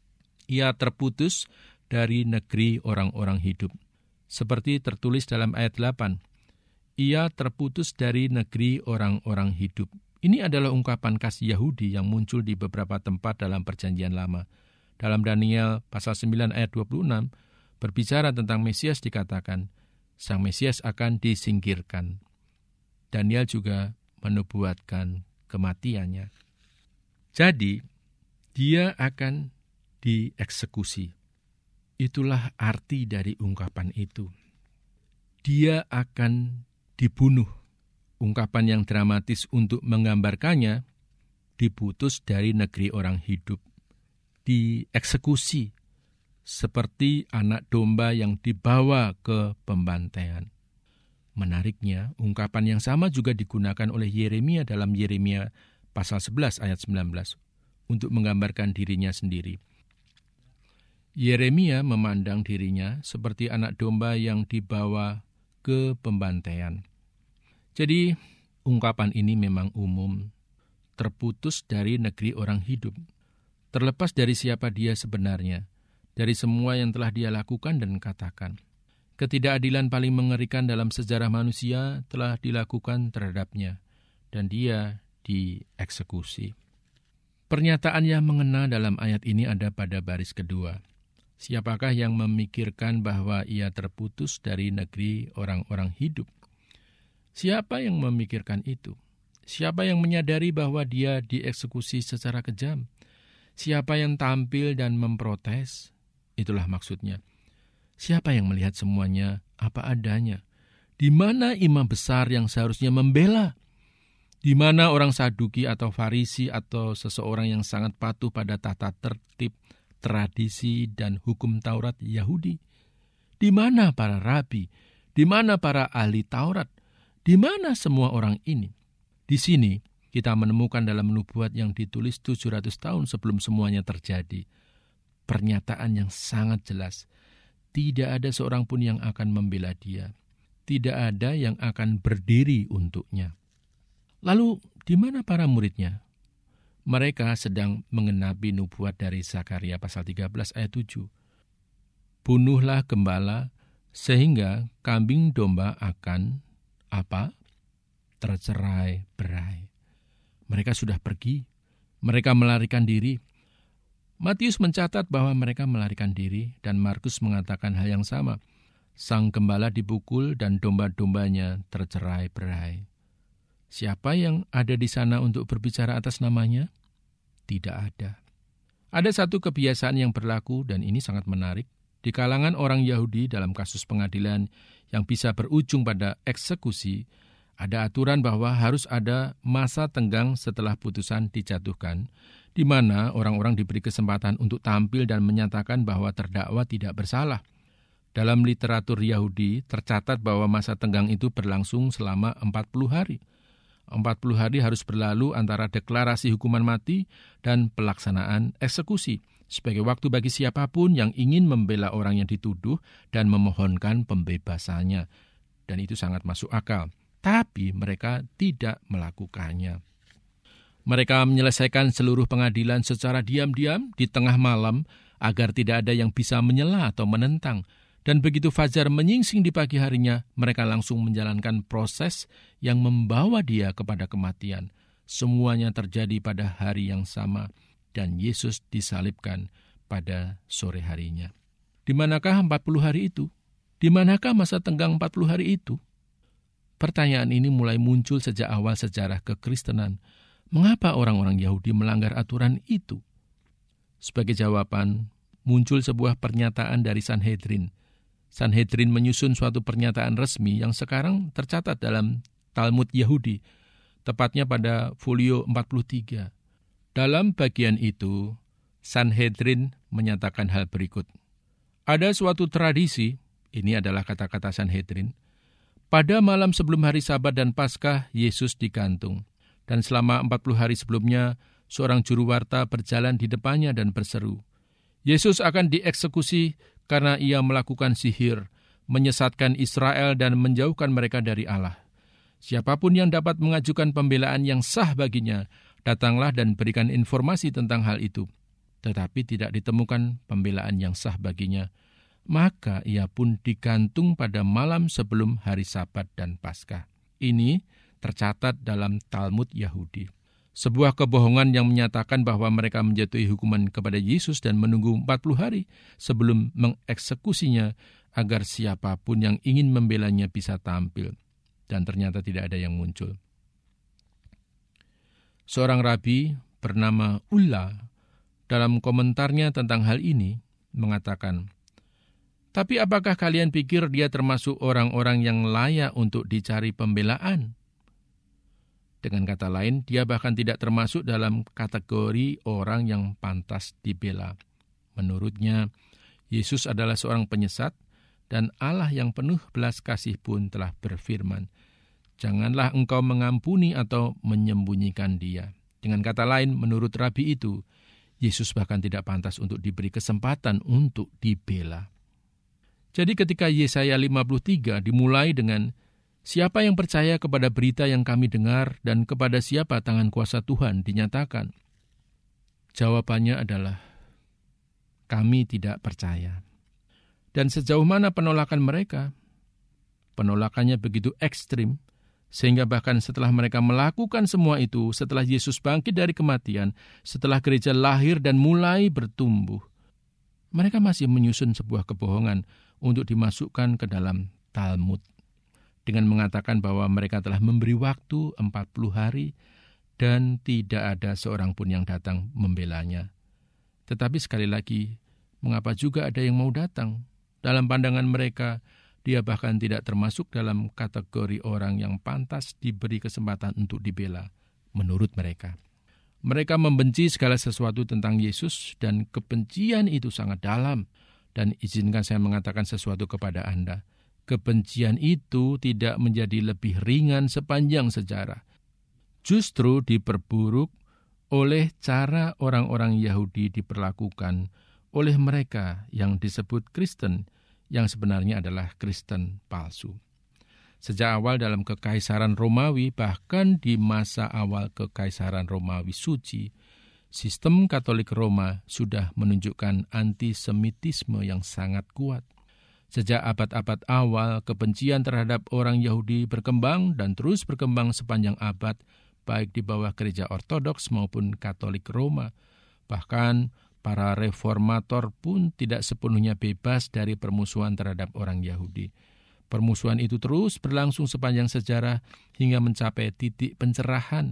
Ia terputus dari negeri orang-orang hidup. Seperti tertulis dalam ayat 8. Ia terputus dari negeri orang-orang hidup. Ini adalah ungkapan khas Yahudi yang muncul di beberapa tempat dalam Perjanjian Lama. Dalam Daniel pasal 9 ayat 26, berbicara tentang Mesias dikatakan, Sang Mesias akan disingkirkan. Daniel juga menubuatkan kematiannya. Jadi, dia akan dieksekusi. Itulah arti dari ungkapan itu. Dia akan dibunuh. Ungkapan yang dramatis untuk menggambarkannya, diputus dari negeri orang hidup, dieksekusi, seperti anak domba yang dibawa ke pembantaian. Menariknya, ungkapan yang sama juga digunakan oleh Yeremia dalam Yeremia pasal 11 ayat 19, untuk menggambarkan dirinya sendiri. Yeremia memandang dirinya seperti anak domba yang dibawa ke pembantaian. Jadi, ungkapan ini memang umum, terputus dari negeri orang hidup, terlepas dari siapa dia sebenarnya, dari semua yang telah dia lakukan dan katakan. Ketidakadilan paling mengerikan dalam sejarah manusia telah dilakukan terhadapnya, dan dia dieksekusi. Pernyataan yang mengena dalam ayat ini ada pada baris kedua. Siapakah yang memikirkan bahwa ia terputus dari negeri orang-orang hidup? Siapa yang memikirkan itu? Siapa yang menyadari bahwa dia dieksekusi secara kejam? Siapa yang tampil dan memprotes? Itulah maksudnya. Siapa yang melihat semuanya apa adanya? Di mana imam besar yang seharusnya membela? Di mana orang Saduki atau Farisi atau seseorang yang sangat patuh pada tata tertib, tradisi, dan hukum Taurat Yahudi? Di mana para rabi? Di mana para ahli Taurat? Di mana semua orang ini? Di sini kita menemukan dalam nubuat yang ditulis 700 tahun sebelum semuanya terjadi. Pernyataan yang sangat jelas. Tidak ada seorang pun yang akan membela dia. Tidak ada yang akan berdiri untuknya. Lalu, di mana para muridnya? mereka sedang mengenapi nubuat dari Zakaria pasal 13 ayat 7. Bunuhlah gembala sehingga kambing domba akan tercerai-berai. Mereka sudah pergi, mereka melarikan diri. Matius mencatat bahwa mereka melarikan diri dan Markus mengatakan hal yang sama. Sang gembala dipukul dan domba-dombanya tercerai-berai. Siapa yang ada di sana untuk berbicara atas namanya? Tidak ada. Ada satu kebiasaan yang berlaku dan ini sangat menarik. Di kalangan orang Yahudi dalam kasus pengadilan yang bisa berujung pada eksekusi, ada aturan bahwa harus ada masa tenggang setelah putusan dijatuhkan, di mana orang-orang diberi kesempatan untuk tampil dan menyatakan bahwa terdakwa tidak bersalah. Dalam literatur Yahudi tercatat bahwa masa tenggang itu berlangsung selama 40 hari. 40 hari harus berlalu antara deklarasi hukuman mati dan pelaksanaan eksekusi, sebagai waktu bagi siapapun yang ingin membela orang yang dituduh dan memohonkan pembebasannya. Dan itu sangat masuk akal. Tapi mereka tidak melakukannya. Mereka menyelesaikan seluruh pengadilan secara diam-diam di tengah malam agar tidak ada yang bisa menyela atau menentang. Dan begitu fajar menyingsing di pagi harinya, mereka langsung menjalankan proses yang membawa dia kepada kematian. Semuanya terjadi pada hari yang sama, dan Yesus disalibkan pada sore harinya. Di manakah 40 hari itu? Di manakah masa tenggang 40 hari itu? Pertanyaan ini mulai muncul sejak awal sejarah kekristenan. Mengapa orang-orang Yahudi melanggar aturan itu? Sebagai jawaban, muncul sebuah pernyataan dari Sanhedrin. Sanhedrin menyusun suatu pernyataan resmi yang sekarang tercatat dalam Talmud Yahudi, tepatnya pada folio 43. Dalam bagian itu, Sanhedrin menyatakan hal berikut. Ada suatu tradisi, ini adalah kata-kata Sanhedrin, pada malam sebelum hari Sabat dan Paskah, Yesus digantung. Dan selama 40 hari sebelumnya, seorang juru warta berjalan di depannya dan berseru, Yesus akan dieksekusi karena ia melakukan sihir, menyesatkan Israel dan menjauhkan mereka dari Allah. Siapapun yang dapat mengajukan pembelaan yang sah baginya, datanglah dan berikan informasi tentang hal itu. Tetapi tidak ditemukan pembelaan yang sah baginya. Maka ia pun digantung pada malam sebelum hari Sabat dan Paskah. Ini tercatat dalam Talmud Yahudi. Sebuah kebohongan yang menyatakan bahwa mereka menjatuhi hukuman kepada Yesus dan menunggu 40 hari sebelum mengeksekusinya agar siapapun yang ingin membelanya bisa tampil. Dan ternyata tidak ada yang muncul. Seorang rabi bernama Ulla dalam komentarnya tentang hal ini mengatakan, tapi apakah kalian pikir dia termasuk orang-orang yang layak untuk dicari pembelaan? Dengan kata lain, dia bahkan tidak termasuk dalam kategori orang yang pantas dibela. Menurutnya, Yesus adalah seorang penyesat dan Allah yang penuh belas kasih pun telah berfirman, janganlah engkau mengampuni atau menyembunyikan dia. Dengan kata lain, menurut rabi itu, Yesus bahkan tidak pantas untuk diberi kesempatan untuk dibela. Jadi ketika Yesaya 53 dimulai dengan, siapa yang percaya kepada berita yang kami dengar dan kepada siapa tangan kuasa Tuhan dinyatakan? Jawabannya adalah, kami tidak percaya. Dan sejauh mana penolakan mereka? Penolakannya begitu ekstrim, sehingga bahkan setelah mereka melakukan semua itu, setelah Yesus bangkit dari kematian, setelah gereja lahir dan mulai bertumbuh, mereka masih menyusun sebuah kebohongan untuk dimasukkan ke dalam Talmud, dengan mengatakan bahwa mereka telah memberi waktu 40 hari dan tidak ada seorang pun yang datang membelanya. Tetapi sekali lagi, mengapa juga ada yang mau datang? Dalam pandangan mereka, dia bahkan tidak termasuk dalam kategori orang yang pantas diberi kesempatan untuk dibela, menurut mereka. Mereka membenci segala sesuatu tentang Yesus dan kebencian itu sangat dalam. Dan izinkan saya mengatakan sesuatu kepada Anda. Kebencian itu tidak menjadi lebih ringan sepanjang sejarah. Justru diperburuk oleh cara orang-orang Yahudi diperlakukan oleh mereka yang disebut Kristen, yang sebenarnya adalah Kristen palsu. Sejak awal dalam Kekaisaran Romawi, bahkan di masa awal Kekaisaran Romawi suci, Sistem Katolik Roma sudah menunjukkan antisemitisme yang sangat kuat. Sejak abad-abad awal, kebencian terhadap orang Yahudi berkembang dan terus berkembang sepanjang abad, baik di bawah Gereja Ortodoks maupun Katolik Roma. Bahkan para reformator pun tidak sepenuhnya bebas dari permusuhan terhadap orang Yahudi. Permusuhan itu terus berlangsung sepanjang sejarah hingga mencapai titik pencerahan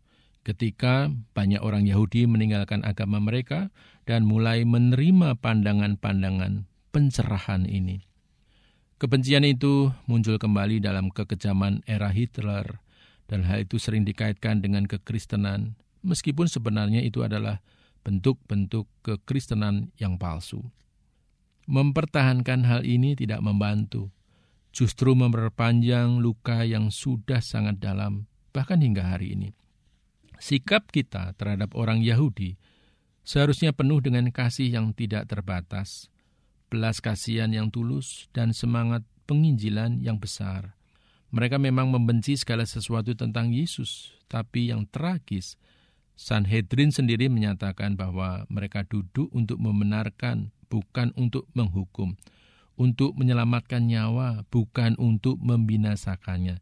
ketika banyak orang Yahudi meninggalkan agama mereka dan mulai menerima pandangan-pandangan pencerahan ini. Kebencian itu muncul kembali dalam kekejaman era Hitler, dan hal itu sering dikaitkan dengan kekristenan, meskipun sebenarnya itu adalah bentuk-bentuk kekristenan yang palsu. Mempertahankan hal ini tidak membantu, justru memperpanjang luka yang sudah sangat dalam, bahkan hingga hari ini. Sikap kita terhadap orang Yahudi seharusnya penuh dengan kasih yang tidak terbatas, belas kasihan yang tulus, dan semangat penginjilan yang besar. Mereka memang membenci segala sesuatu tentang Yesus, tapi yang tragis, Sanhedrin sendiri menyatakan bahwa mereka duduk untuk membenarkan, bukan untuk menghukum, untuk menyelamatkan nyawa, bukan untuk membinasakannya.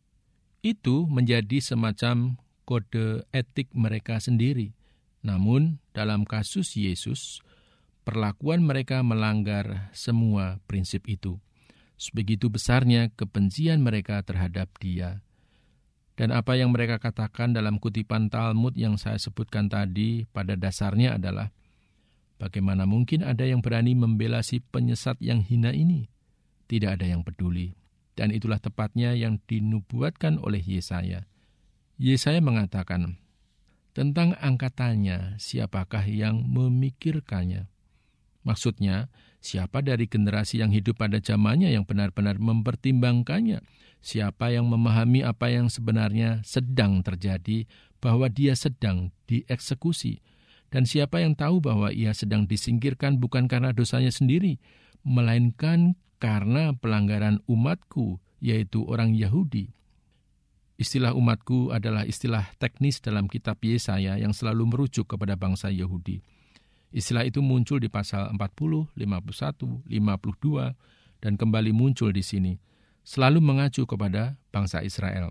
Itu menjadi semacam kode etik mereka sendiri. Namun, dalam kasus Yesus, perlakuan mereka melanggar semua prinsip itu. Sebegitu besarnya kebencian mereka terhadap Dia. Dan apa yang mereka katakan dalam kutipan Talmud yang saya sebutkan tadi pada dasarnya adalah, bagaimana mungkin ada yang berani membela si penyesat yang hina ini? Tidak ada yang peduli. Dan itulah tepatnya yang dinubuatkan oleh Yesaya. Yesaya mengatakan, tentang angkatannya, siapakah yang memikirkannya? Maksudnya, siapa dari generasi yang hidup pada zamannya yang benar-benar mempertimbangkannya? Siapa yang memahami apa yang sebenarnya sedang terjadi, bahwa dia sedang dieksekusi? Dan siapa yang tahu bahwa ia sedang disingkirkan bukan karena dosanya sendiri, melainkan karena pelanggaran umatku, yaitu orang Yahudi? Istilah umatku adalah istilah teknis dalam kitab Yesaya yang selalu merujuk kepada bangsa Yahudi. Istilah itu muncul di pasal 40, 51, 52, dan kembali muncul di sini, selalu mengacu kepada bangsa Israel.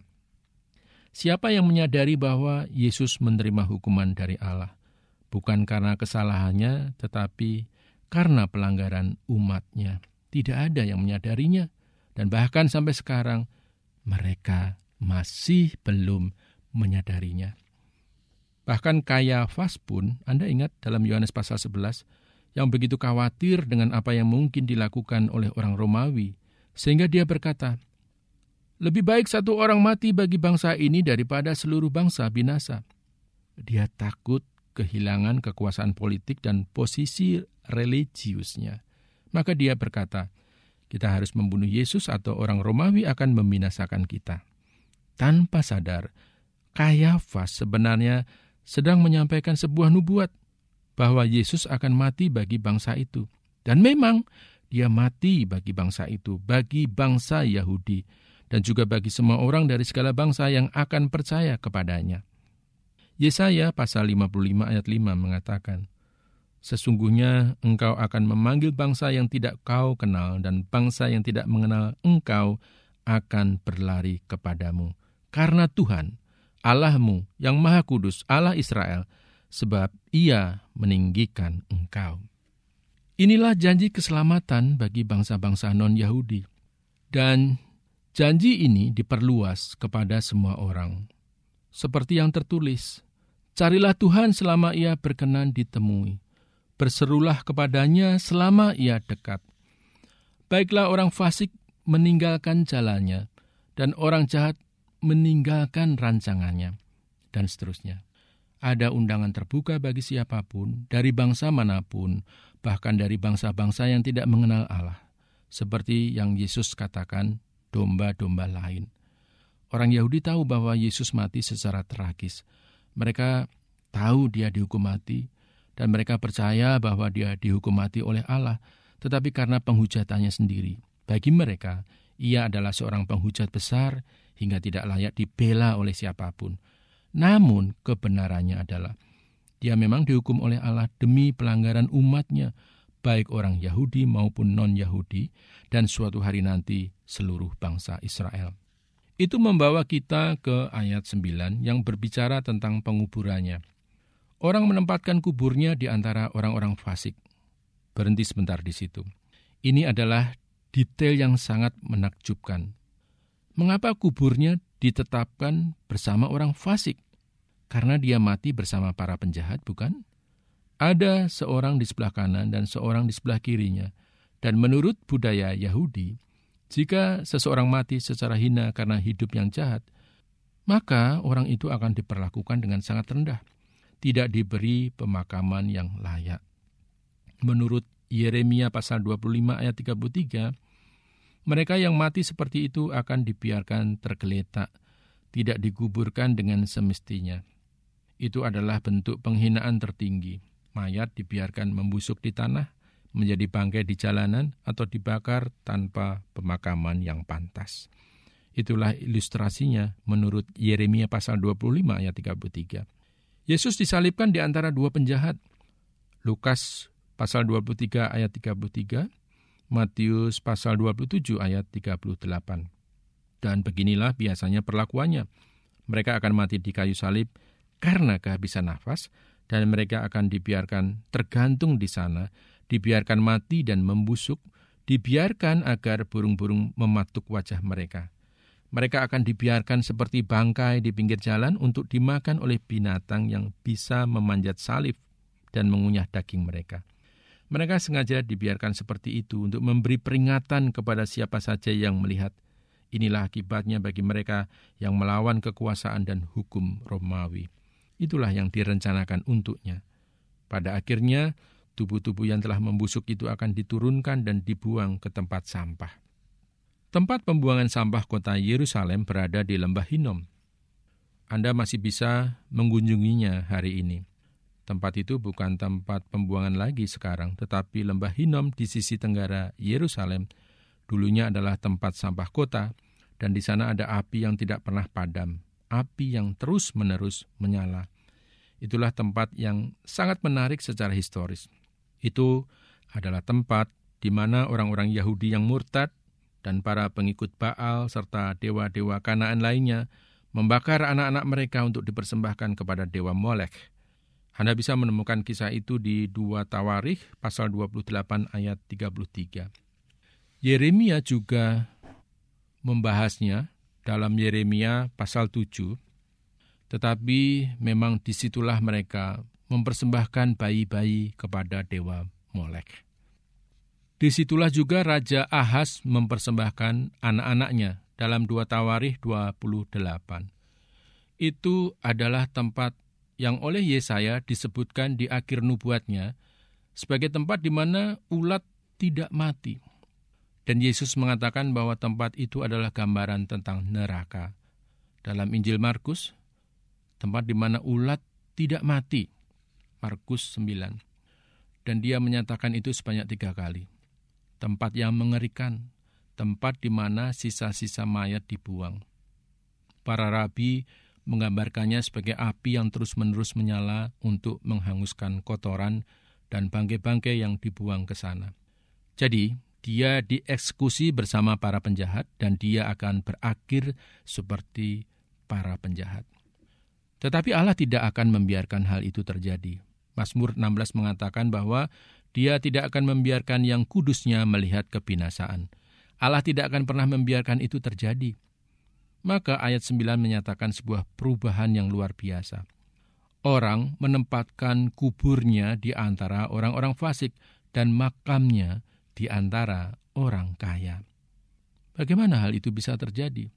Siapa yang menyadari bahwa Yesus menerima hukuman dari Allah, bukan karena kesalahannya, tetapi karena pelanggaran umatnya? Tidak ada yang menyadarinya, dan bahkan sampai sekarang mereka masih belum menyadarinya. Bahkan Kayafas pun, Anda ingat dalam Yohanes pasal 11, yang begitu khawatir dengan apa yang mungkin dilakukan oleh orang Romawi, sehingga dia berkata, lebih baik satu orang mati bagi bangsa ini daripada seluruh bangsa binasa. Dia takut kehilangan kekuasaan politik dan posisi religiusnya. Maka dia berkata, kita harus membunuh Yesus atau orang Romawi akan membinasakan kita. Tanpa sadar, Kayafas sebenarnya sedang menyampaikan sebuah nubuat bahwa Yesus akan mati bagi bangsa itu. Dan memang dia mati bagi bangsa itu, bagi bangsa Yahudi, dan juga bagi semua orang dari segala bangsa yang akan percaya kepadanya. Yesaya pasal 55 ayat 5 mengatakan, sesungguhnya engkau akan memanggil bangsa yang tidak kau kenal, dan bangsa yang tidak mengenal engkau akan berlari kepadamu. Karena Tuhan, Allahmu yang Maha Kudus, Allah Israel, sebab Ia meninggikan engkau. Inilah janji keselamatan bagi bangsa-bangsa non-Yahudi. Dan janji ini diperluas kepada semua orang. Seperti yang tertulis, carilah Tuhan selama Ia berkenan ditemui. Berserulah kepadanya selama Ia dekat. Baiklah orang fasik meninggalkan jalannya, dan orang jahat meninggalkan rancangannya, dan seterusnya. Ada undangan terbuka bagi siapapun, dari bangsa manapun, bahkan dari bangsa-bangsa yang tidak mengenal Allah. Seperti yang Yesus katakan, domba-domba lain. Orang Yahudi tahu bahwa Yesus mati secara tragis. Mereka tahu dia dihukum mati, dan mereka percaya bahwa dia dihukum mati oleh Allah, tetapi karena penghujatannya sendiri. Bagi mereka, ia adalah seorang penghujat besar, hingga tidak layak dibela oleh siapapun. Namun kebenarannya adalah, Dia memang dihukum oleh Allah demi pelanggaran umatnya, baik orang Yahudi maupun non-Yahudi, dan suatu hari nanti seluruh bangsa Israel. Itu membawa kita ke ayat 9 yang berbicara tentang penguburannya. Orang menempatkan kuburnya di antara orang-orang fasik. Berhenti sebentar di situ. Ini adalah detail yang sangat menakjubkan. Mengapa kuburnya ditetapkan bersama orang fasik? Karena dia mati bersama para penjahat, bukan? Ada seorang di sebelah kanan dan seorang di sebelah kirinya. Dan menurut budaya Yahudi, jika seseorang mati secara hina karena hidup yang jahat, maka orang itu akan diperlakukan dengan sangat rendah. Tidak diberi pemakaman yang layak. Menurut Yeremia pasal 25 ayat 33, mereka yang mati seperti itu akan dibiarkan tergeletak, tidak dikuburkan dengan semestinya. Itu adalah bentuk penghinaan tertinggi. Mayat dibiarkan membusuk di tanah, menjadi bangkai di jalanan, atau dibakar tanpa pemakaman yang pantas. Itulah ilustrasinya menurut Yeremia pasal 25 ayat 33. Yesus disalibkan di antara dua penjahat. Lukas pasal 23 ayat 33, Matius pasal 27 ayat 38. Dan beginilah biasanya perlakuannya. Mereka akan mati di kayu salib karena kehabisan nafas, dan mereka akan dibiarkan tergantung di sana, dibiarkan mati dan membusuk, dibiarkan agar burung-burung mematuk wajah mereka. Mereka akan dibiarkan seperti bangkai di pinggir jalan untuk dimakan oleh binatang yang bisa memanjat salib dan mengunyah daging mereka. Mereka sengaja dibiarkan seperti itu untuk memberi peringatan kepada siapa saja yang melihat. Inilah akibatnya bagi mereka yang melawan kekuasaan dan hukum Romawi. Itulah yang direncanakan untuknya. Pada akhirnya, tubuh-tubuh yang telah membusuk itu akan diturunkan dan dibuang ke tempat sampah. Tempat pembuangan sampah kota Yerusalem berada di Lembah Hinnom. Anda masih bisa mengunjunginya hari ini. Tempat itu bukan tempat pembuangan lagi sekarang, tetapi Lembah Hinnom di sisi tenggara Yerusalem dulunya adalah tempat sampah kota, dan di sana ada api yang tidak pernah padam, api yang terus-menerus menyala. Itulah tempat yang sangat menarik secara historis. Itu adalah tempat di mana orang-orang Yahudi yang murtad dan para pengikut Baal serta dewa-dewa Kanaan lainnya membakar anak-anak mereka untuk dipersembahkan kepada dewa Molek. Anda bisa menemukan kisah itu di 2 Tawarikh pasal 28 ayat 33. Yeremia juga membahasnya dalam Yeremia pasal 7, tetapi memang disitulah mereka mempersembahkan bayi-bayi kepada dewa Molek. Disitulah juga Raja Ahaz mempersembahkan anak-anaknya dalam 2 Tawarikh 28. Itu adalah tempat yang oleh Yesaya disebutkan di akhir nubuatnya sebagai tempat di mana ulat tidak mati. Dan Yesus mengatakan bahwa tempat itu adalah gambaran tentang neraka. Dalam Injil Markus, tempat di mana ulat tidak mati. Markus 9. Dan dia menyatakan itu sebanyak 3 kali. Tempat yang mengerikan, tempat di mana sisa-sisa mayat dibuang. Para rabi menggambarkannya sebagai api yang terus-menerus menyala untuk menghanguskan kotoran dan bangkai-bangkai yang dibuang ke sana. Jadi, dia dieksekusi bersama para penjahat dan dia akan berakhir seperti para penjahat. Tetapi Allah tidak akan membiarkan hal itu terjadi. Mazmur 16 mengatakan bahwa Dia tidak akan membiarkan yang kudusnya melihat kebinasaan. Allah tidak akan pernah membiarkan itu terjadi. Maka ayat 9 menyatakan sebuah perubahan yang luar biasa. Orang menempatkan kuburnya di antara orang-orang fasik dan makamnya di antara orang kaya. Bagaimana hal itu bisa terjadi?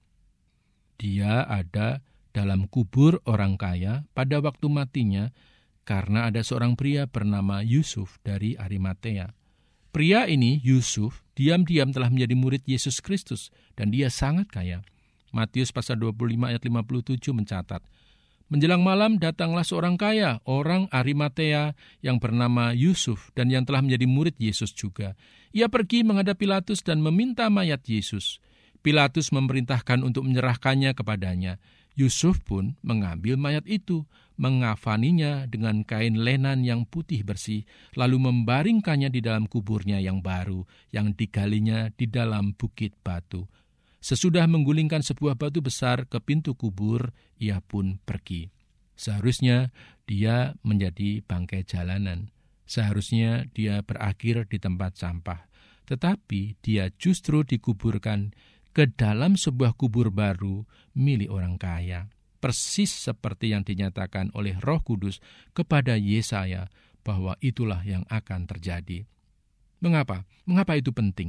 Dia ada dalam kubur orang kaya pada waktu matinya karena ada seorang pria bernama Yusuf dari Arimatea. Pria ini, Yusuf, diam-diam telah menjadi murid Yesus Kristus dan dia sangat kaya. Matius pasal 25 ayat 57 mencatat, menjelang malam datanglah seorang kaya, orang Arimatea yang bernama Yusuf dan yang telah menjadi murid Yesus juga. Ia pergi menghadap Pilatus dan meminta mayat Yesus. Pilatus memerintahkan untuk menyerahkannya kepadanya. Yusuf pun mengambil mayat itu, mengafaninya dengan kain lenan yang putih bersih, lalu membaringkannya di dalam kuburnya yang baru, yang digalinya di dalam bukit batu. Sesudah menggulingkan sebuah batu besar ke pintu kubur, ia pun pergi. Seharusnya dia menjadi bangkai jalanan. Seharusnya dia berakhir di tempat sampah. Tetapi dia justru dikuburkan ke dalam sebuah kubur baru milik orang kaya. Persis seperti yang dinyatakan oleh Roh Kudus kepada Yesaya bahwa itulah yang akan terjadi. Mengapa? Mengapa itu penting?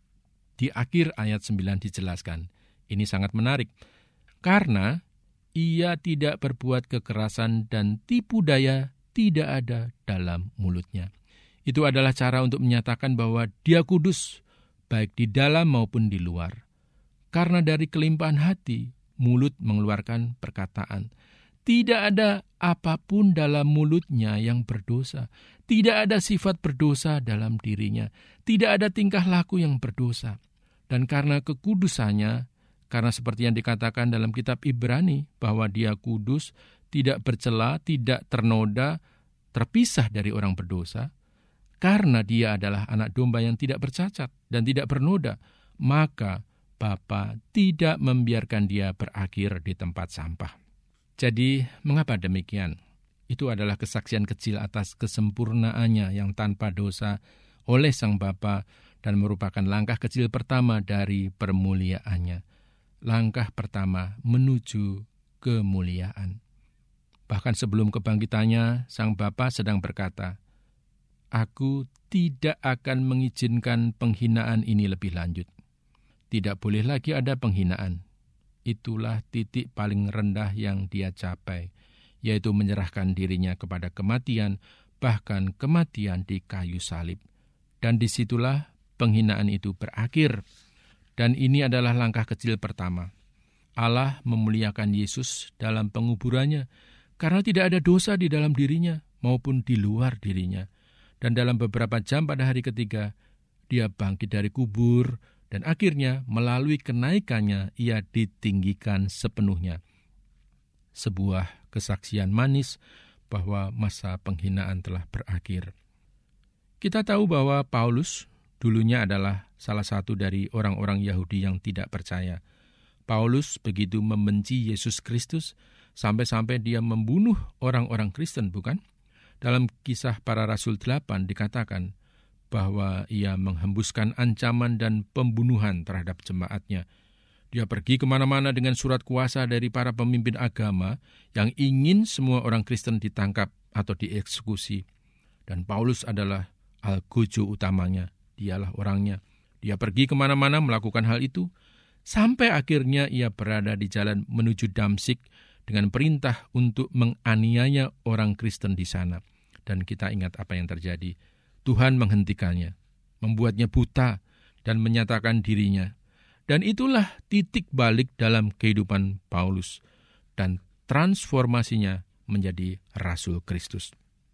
Di akhir ayat 9 dijelaskan. Ini sangat menarik. Karena ia tidak berbuat kekerasan dan tipu daya tidak ada dalam mulutnya. Itu adalah cara untuk menyatakan bahwa dia kudus, baik di dalam maupun di luar. Karena dari kelimpahan hati, mulut mengeluarkan perkataan. Tidak ada apapun dalam mulutnya yang berdosa. Tidak ada sifat berdosa dalam dirinya. Tidak ada tingkah laku yang berdosa. Dan karena kekudusannya, karena seperti yang dikatakan dalam kitab Ibrani, bahwa dia kudus, tidak bercela, tidak ternoda, terpisah dari orang berdosa, karena dia adalah anak domba yang tidak bercacat dan tidak bernoda, maka Bapa tidak membiarkan dia berakhir di tempat sampah. Jadi, mengapa demikian? Itu adalah kesaksian kecil atas kesempurnaannya yang tanpa dosa oleh Sang Bapa dan merupakan langkah kecil pertama dari permuliaannya. Langkah pertama menuju kemuliaan. Bahkan sebelum kebangkitannya, Sang Bapa sedang berkata, "Aku tidak akan mengizinkan penghinaan ini lebih lanjut." Tidak boleh lagi ada penghinaan. Itulah titik paling rendah yang dia capai, yaitu menyerahkan dirinya kepada kematian, bahkan kematian di kayu salib. Dan disitulah penghinaan itu berakhir. Dan ini adalah langkah kecil pertama. Allah memuliakan Yesus dalam penguburannya, karena tidak ada dosa di dalam dirinya maupun di luar dirinya. Dan dalam beberapa jam pada hari ketiga, dia bangkit dari kubur, dan akhirnya melalui kenaikannya ia ditinggikan sepenuhnya. Sebuah kesaksian manis bahwa masa penghinaan telah berakhir. Kita tahu bahwa Paulus dulunya adalah salah satu dari orang-orang Yahudi yang tidak percaya. Paulus begitu membenci Yesus Kristus sampai-sampai dia membunuh orang-orang Kristen, bukan? Dalam Kisah Para Rasul 8 dikatakan bahwa ia menghembuskan ancaman dan pembunuhan terhadap jemaatnya. Dia pergi kemana-mana dengan surat kuasa dari para pemimpin agama yang ingin semua orang Kristen ditangkap atau dieksekusi. Dan Paulus adalah algojo utamanya, dialah orangnya. Dia pergi kemana-mana melakukan hal itu, sampai akhirnya ia berada di jalan menuju Damsyik dengan perintah untuk menganiaya orang Kristen di sana. Dan kita ingat apa yang terjadi. Tuhan menghentikannya, membuatnya buta, dan menyatakan dirinya. Dan itulah titik balik dalam kehidupan Paulus, dan transformasinya menjadi Rasul Kristus.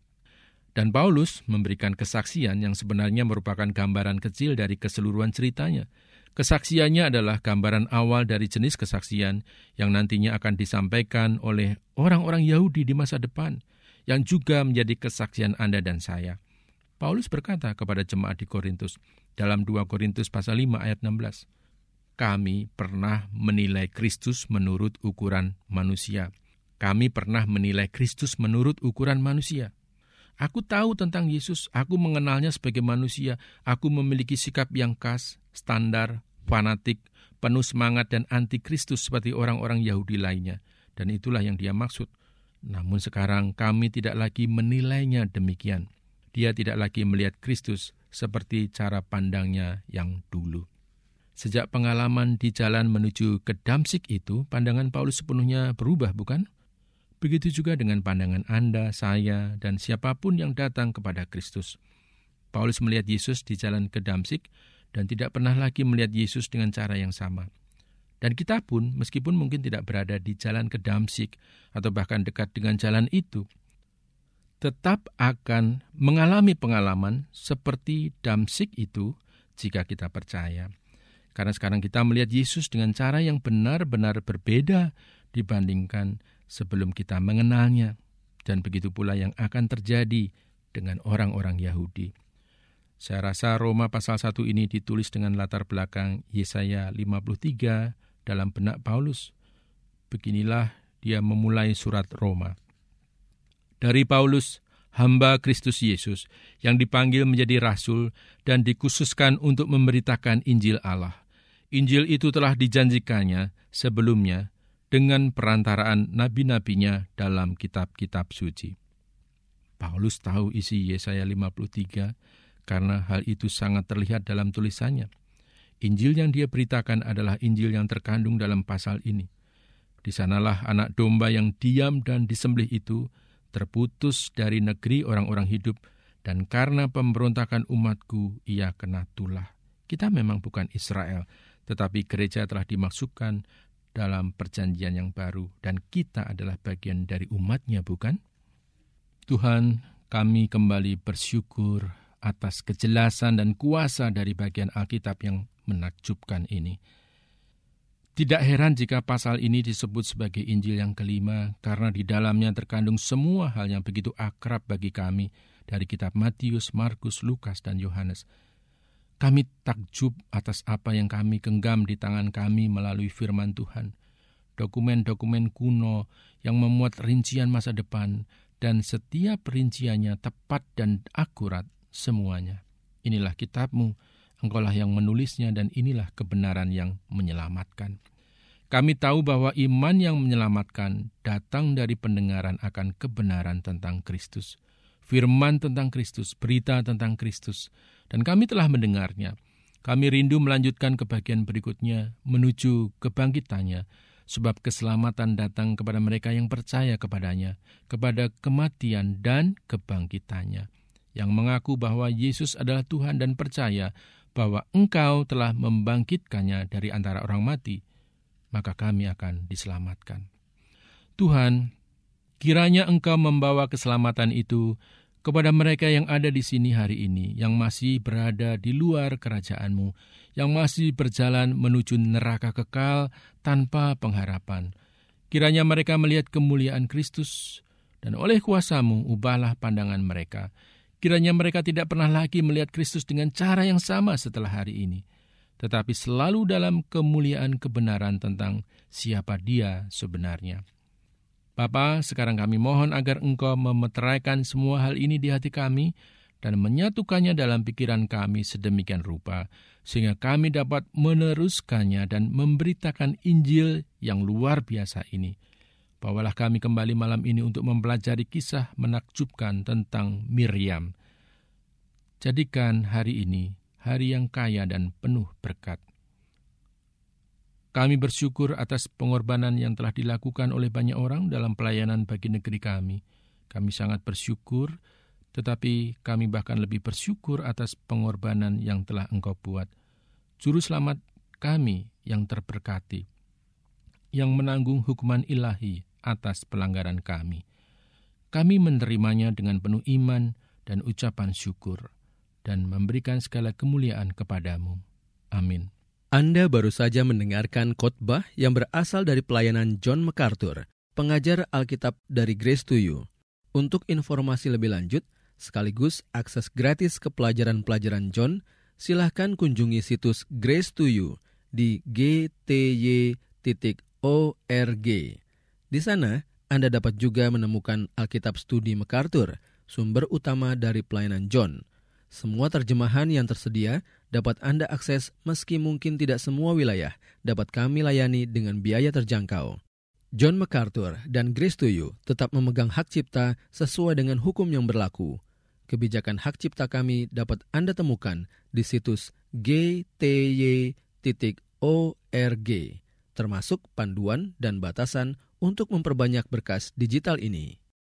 Dan Paulus memberikan kesaksian yang sebenarnya merupakan gambaran kecil dari keseluruhan ceritanya. Kesaksiannya adalah gambaran awal dari jenis kesaksian yang nantinya akan disampaikan oleh orang-orang Yahudi di masa depan, yang juga menjadi kesaksian Anda dan saya. Paulus berkata kepada jemaat di Korintus dalam 2 Korintus pasal 5 ayat 16, "Kami pernah menilai Kristus menurut ukuran manusia. Kami pernah menilai Kristus menurut ukuran manusia. Aku tahu tentang Yesus, aku mengenalnya sebagai manusia, aku memiliki sikap yang khas, standar, fanatik, penuh semangat dan anti Kristus seperti orang-orang Yahudi lainnya." Dan itulah yang dia maksud. Namun sekarang kami tidak lagi menilainya demikian. Dia tidak lagi melihat Kristus seperti cara pandangnya yang dulu. Sejak pengalaman di jalan menuju ke Damsyik itu, pandangan Paulus sepenuhnya berubah, bukan? Begitu juga dengan pandangan Anda, saya, dan siapapun yang datang kepada Kristus. Paulus melihat Yesus di jalan ke Damsyik dan tidak pernah lagi melihat Yesus dengan cara yang sama. Dan kita pun, meskipun mungkin tidak berada di jalan ke Damsyik atau bahkan dekat dengan jalan itu, tetap akan mengalami pengalaman seperti Damsyik itu jika kita percaya. Karena sekarang kita melihat Yesus dengan cara yang benar-benar berbeda dibandingkan sebelum kita mengenalnya. Dan begitu pula yang akan terjadi dengan orang-orang Yahudi. Saya rasa Roma pasal 1 ini ditulis dengan latar belakang Yesaya 53 dalam benak Paulus. Beginilah dia memulai surat Roma. Dari Paulus, hamba Kristus Yesus, yang dipanggil menjadi rasul dan dikhususkan untuk memberitakan Injil Allah. Injil itu telah dijanjikannya sebelumnya dengan perantaraan nabi-nabinya dalam kitab-kitab suci. Paulus tahu isi Yesaya 53 karena hal itu sangat terlihat dalam tulisannya. Injil yang dia beritakan adalah Injil yang terkandung dalam pasal ini. Di sanalah anak domba yang diam dan disembelih itu terputus dari negeri orang-orang hidup, dan karena pemberontakan umatku ia kena tulah. Kita memang bukan Israel, tetapi gereja telah dimasukkan dalam perjanjian yang baru, dan kita adalah bagian dari umatnya, bukan? Tuhan, kami kembali bersyukur atas kejelasan dan kuasa dari bagian Alkitab yang menakjubkan ini. Tidak heran jika pasal ini disebut sebagai Injil yang kelima, karena di dalamnya terkandung semua hal yang begitu akrab bagi kami dari kitab Matius, Markus, Lukas, dan Yohanes. Kami takjub atas apa yang kami genggam di tangan kami melalui firman Tuhan. Dokumen-dokumen kuno yang memuat rincian masa depan, dan setiap rinciannya tepat dan akurat semuanya. Inilah kitab-Mu, Engkaulah yang menulisnya, dan inilah kebenaran yang menyelamatkan. Kami tahu bahwa iman yang menyelamatkan datang dari pendengaran akan kebenaran tentang Kristus. Firman tentang Kristus, berita tentang Kristus, dan kami telah mendengarnya. Kami rindu melanjutkan ke bagian berikutnya, menuju kebangkitannya, sebab keselamatan datang kepada mereka yang percaya kepadanya, kepada kematian dan kebangkitannya, yang mengaku bahwa Yesus adalah Tuhan dan percaya bahwa Engkau telah membangkitkannya dari antara orang mati, maka kami akan diselamatkan. Tuhan, kiranya Engkau membawa keselamatan itu kepada mereka yang ada di sini hari ini, yang masih berada di luar kerajaan-Mu, yang masih berjalan menuju neraka kekal tanpa pengharapan. Kiranya mereka melihat kemuliaan Kristus, dan oleh kuasa-Mu ubahlah pandangan mereka. Kiranya mereka tidak pernah lagi melihat Kristus dengan cara yang sama setelah hari ini, tetapi selalu dalam kemuliaan kebenaran tentang siapa Dia sebenarnya. Bapa, sekarang kami mohon agar Engkau memeteraikan semua hal ini di hati kami dan menyatukannya dalam pikiran kami sedemikian rupa, sehingga kami dapat meneruskannya dan memberitakan Injil yang luar biasa ini. Bawalah kami kembali malam ini untuk mempelajari kisah menakjubkan tentang Miriam. Jadikan hari ini hari yang kaya dan penuh berkat. Kami bersyukur atas pengorbanan yang telah dilakukan oleh banyak orang dalam pelayanan bagi negeri kami. Kami sangat bersyukur, tetapi kami bahkan lebih bersyukur atas pengorbanan yang telah Engkau buat. Juru selamat kami yang terberkati, yang menanggung hukuman ilahi atas pelanggaran kami. Kami menerimanya dengan penuh iman dan ucapan syukur, dan memberikan segala kemuliaan kepadamu. Amin. Anda baru saja mendengarkan khotbah yang berasal dari pelayanan John MacArthur, pengajar Alkitab dari Grace to You. Untuk informasi lebih lanjut, sekaligus akses gratis ke pelajaran-pelajaran John, silahkan kunjungi situs Grace to You di gty.org. Di sana, Anda dapat juga menemukan Alkitab Studi MacArthur, sumber utama dari pelayanan John. Semua terjemahan yang tersedia dapat Anda akses meski mungkin tidak semua wilayah dapat kami layani dengan biaya terjangkau. John MacArthur dan Grace to You tetap memegang hak cipta sesuai dengan hukum yang berlaku. Kebijakan hak cipta kami dapat Anda temukan di situs gty.org, termasuk panduan dan batasan untuk memperbanyak berkas digital ini.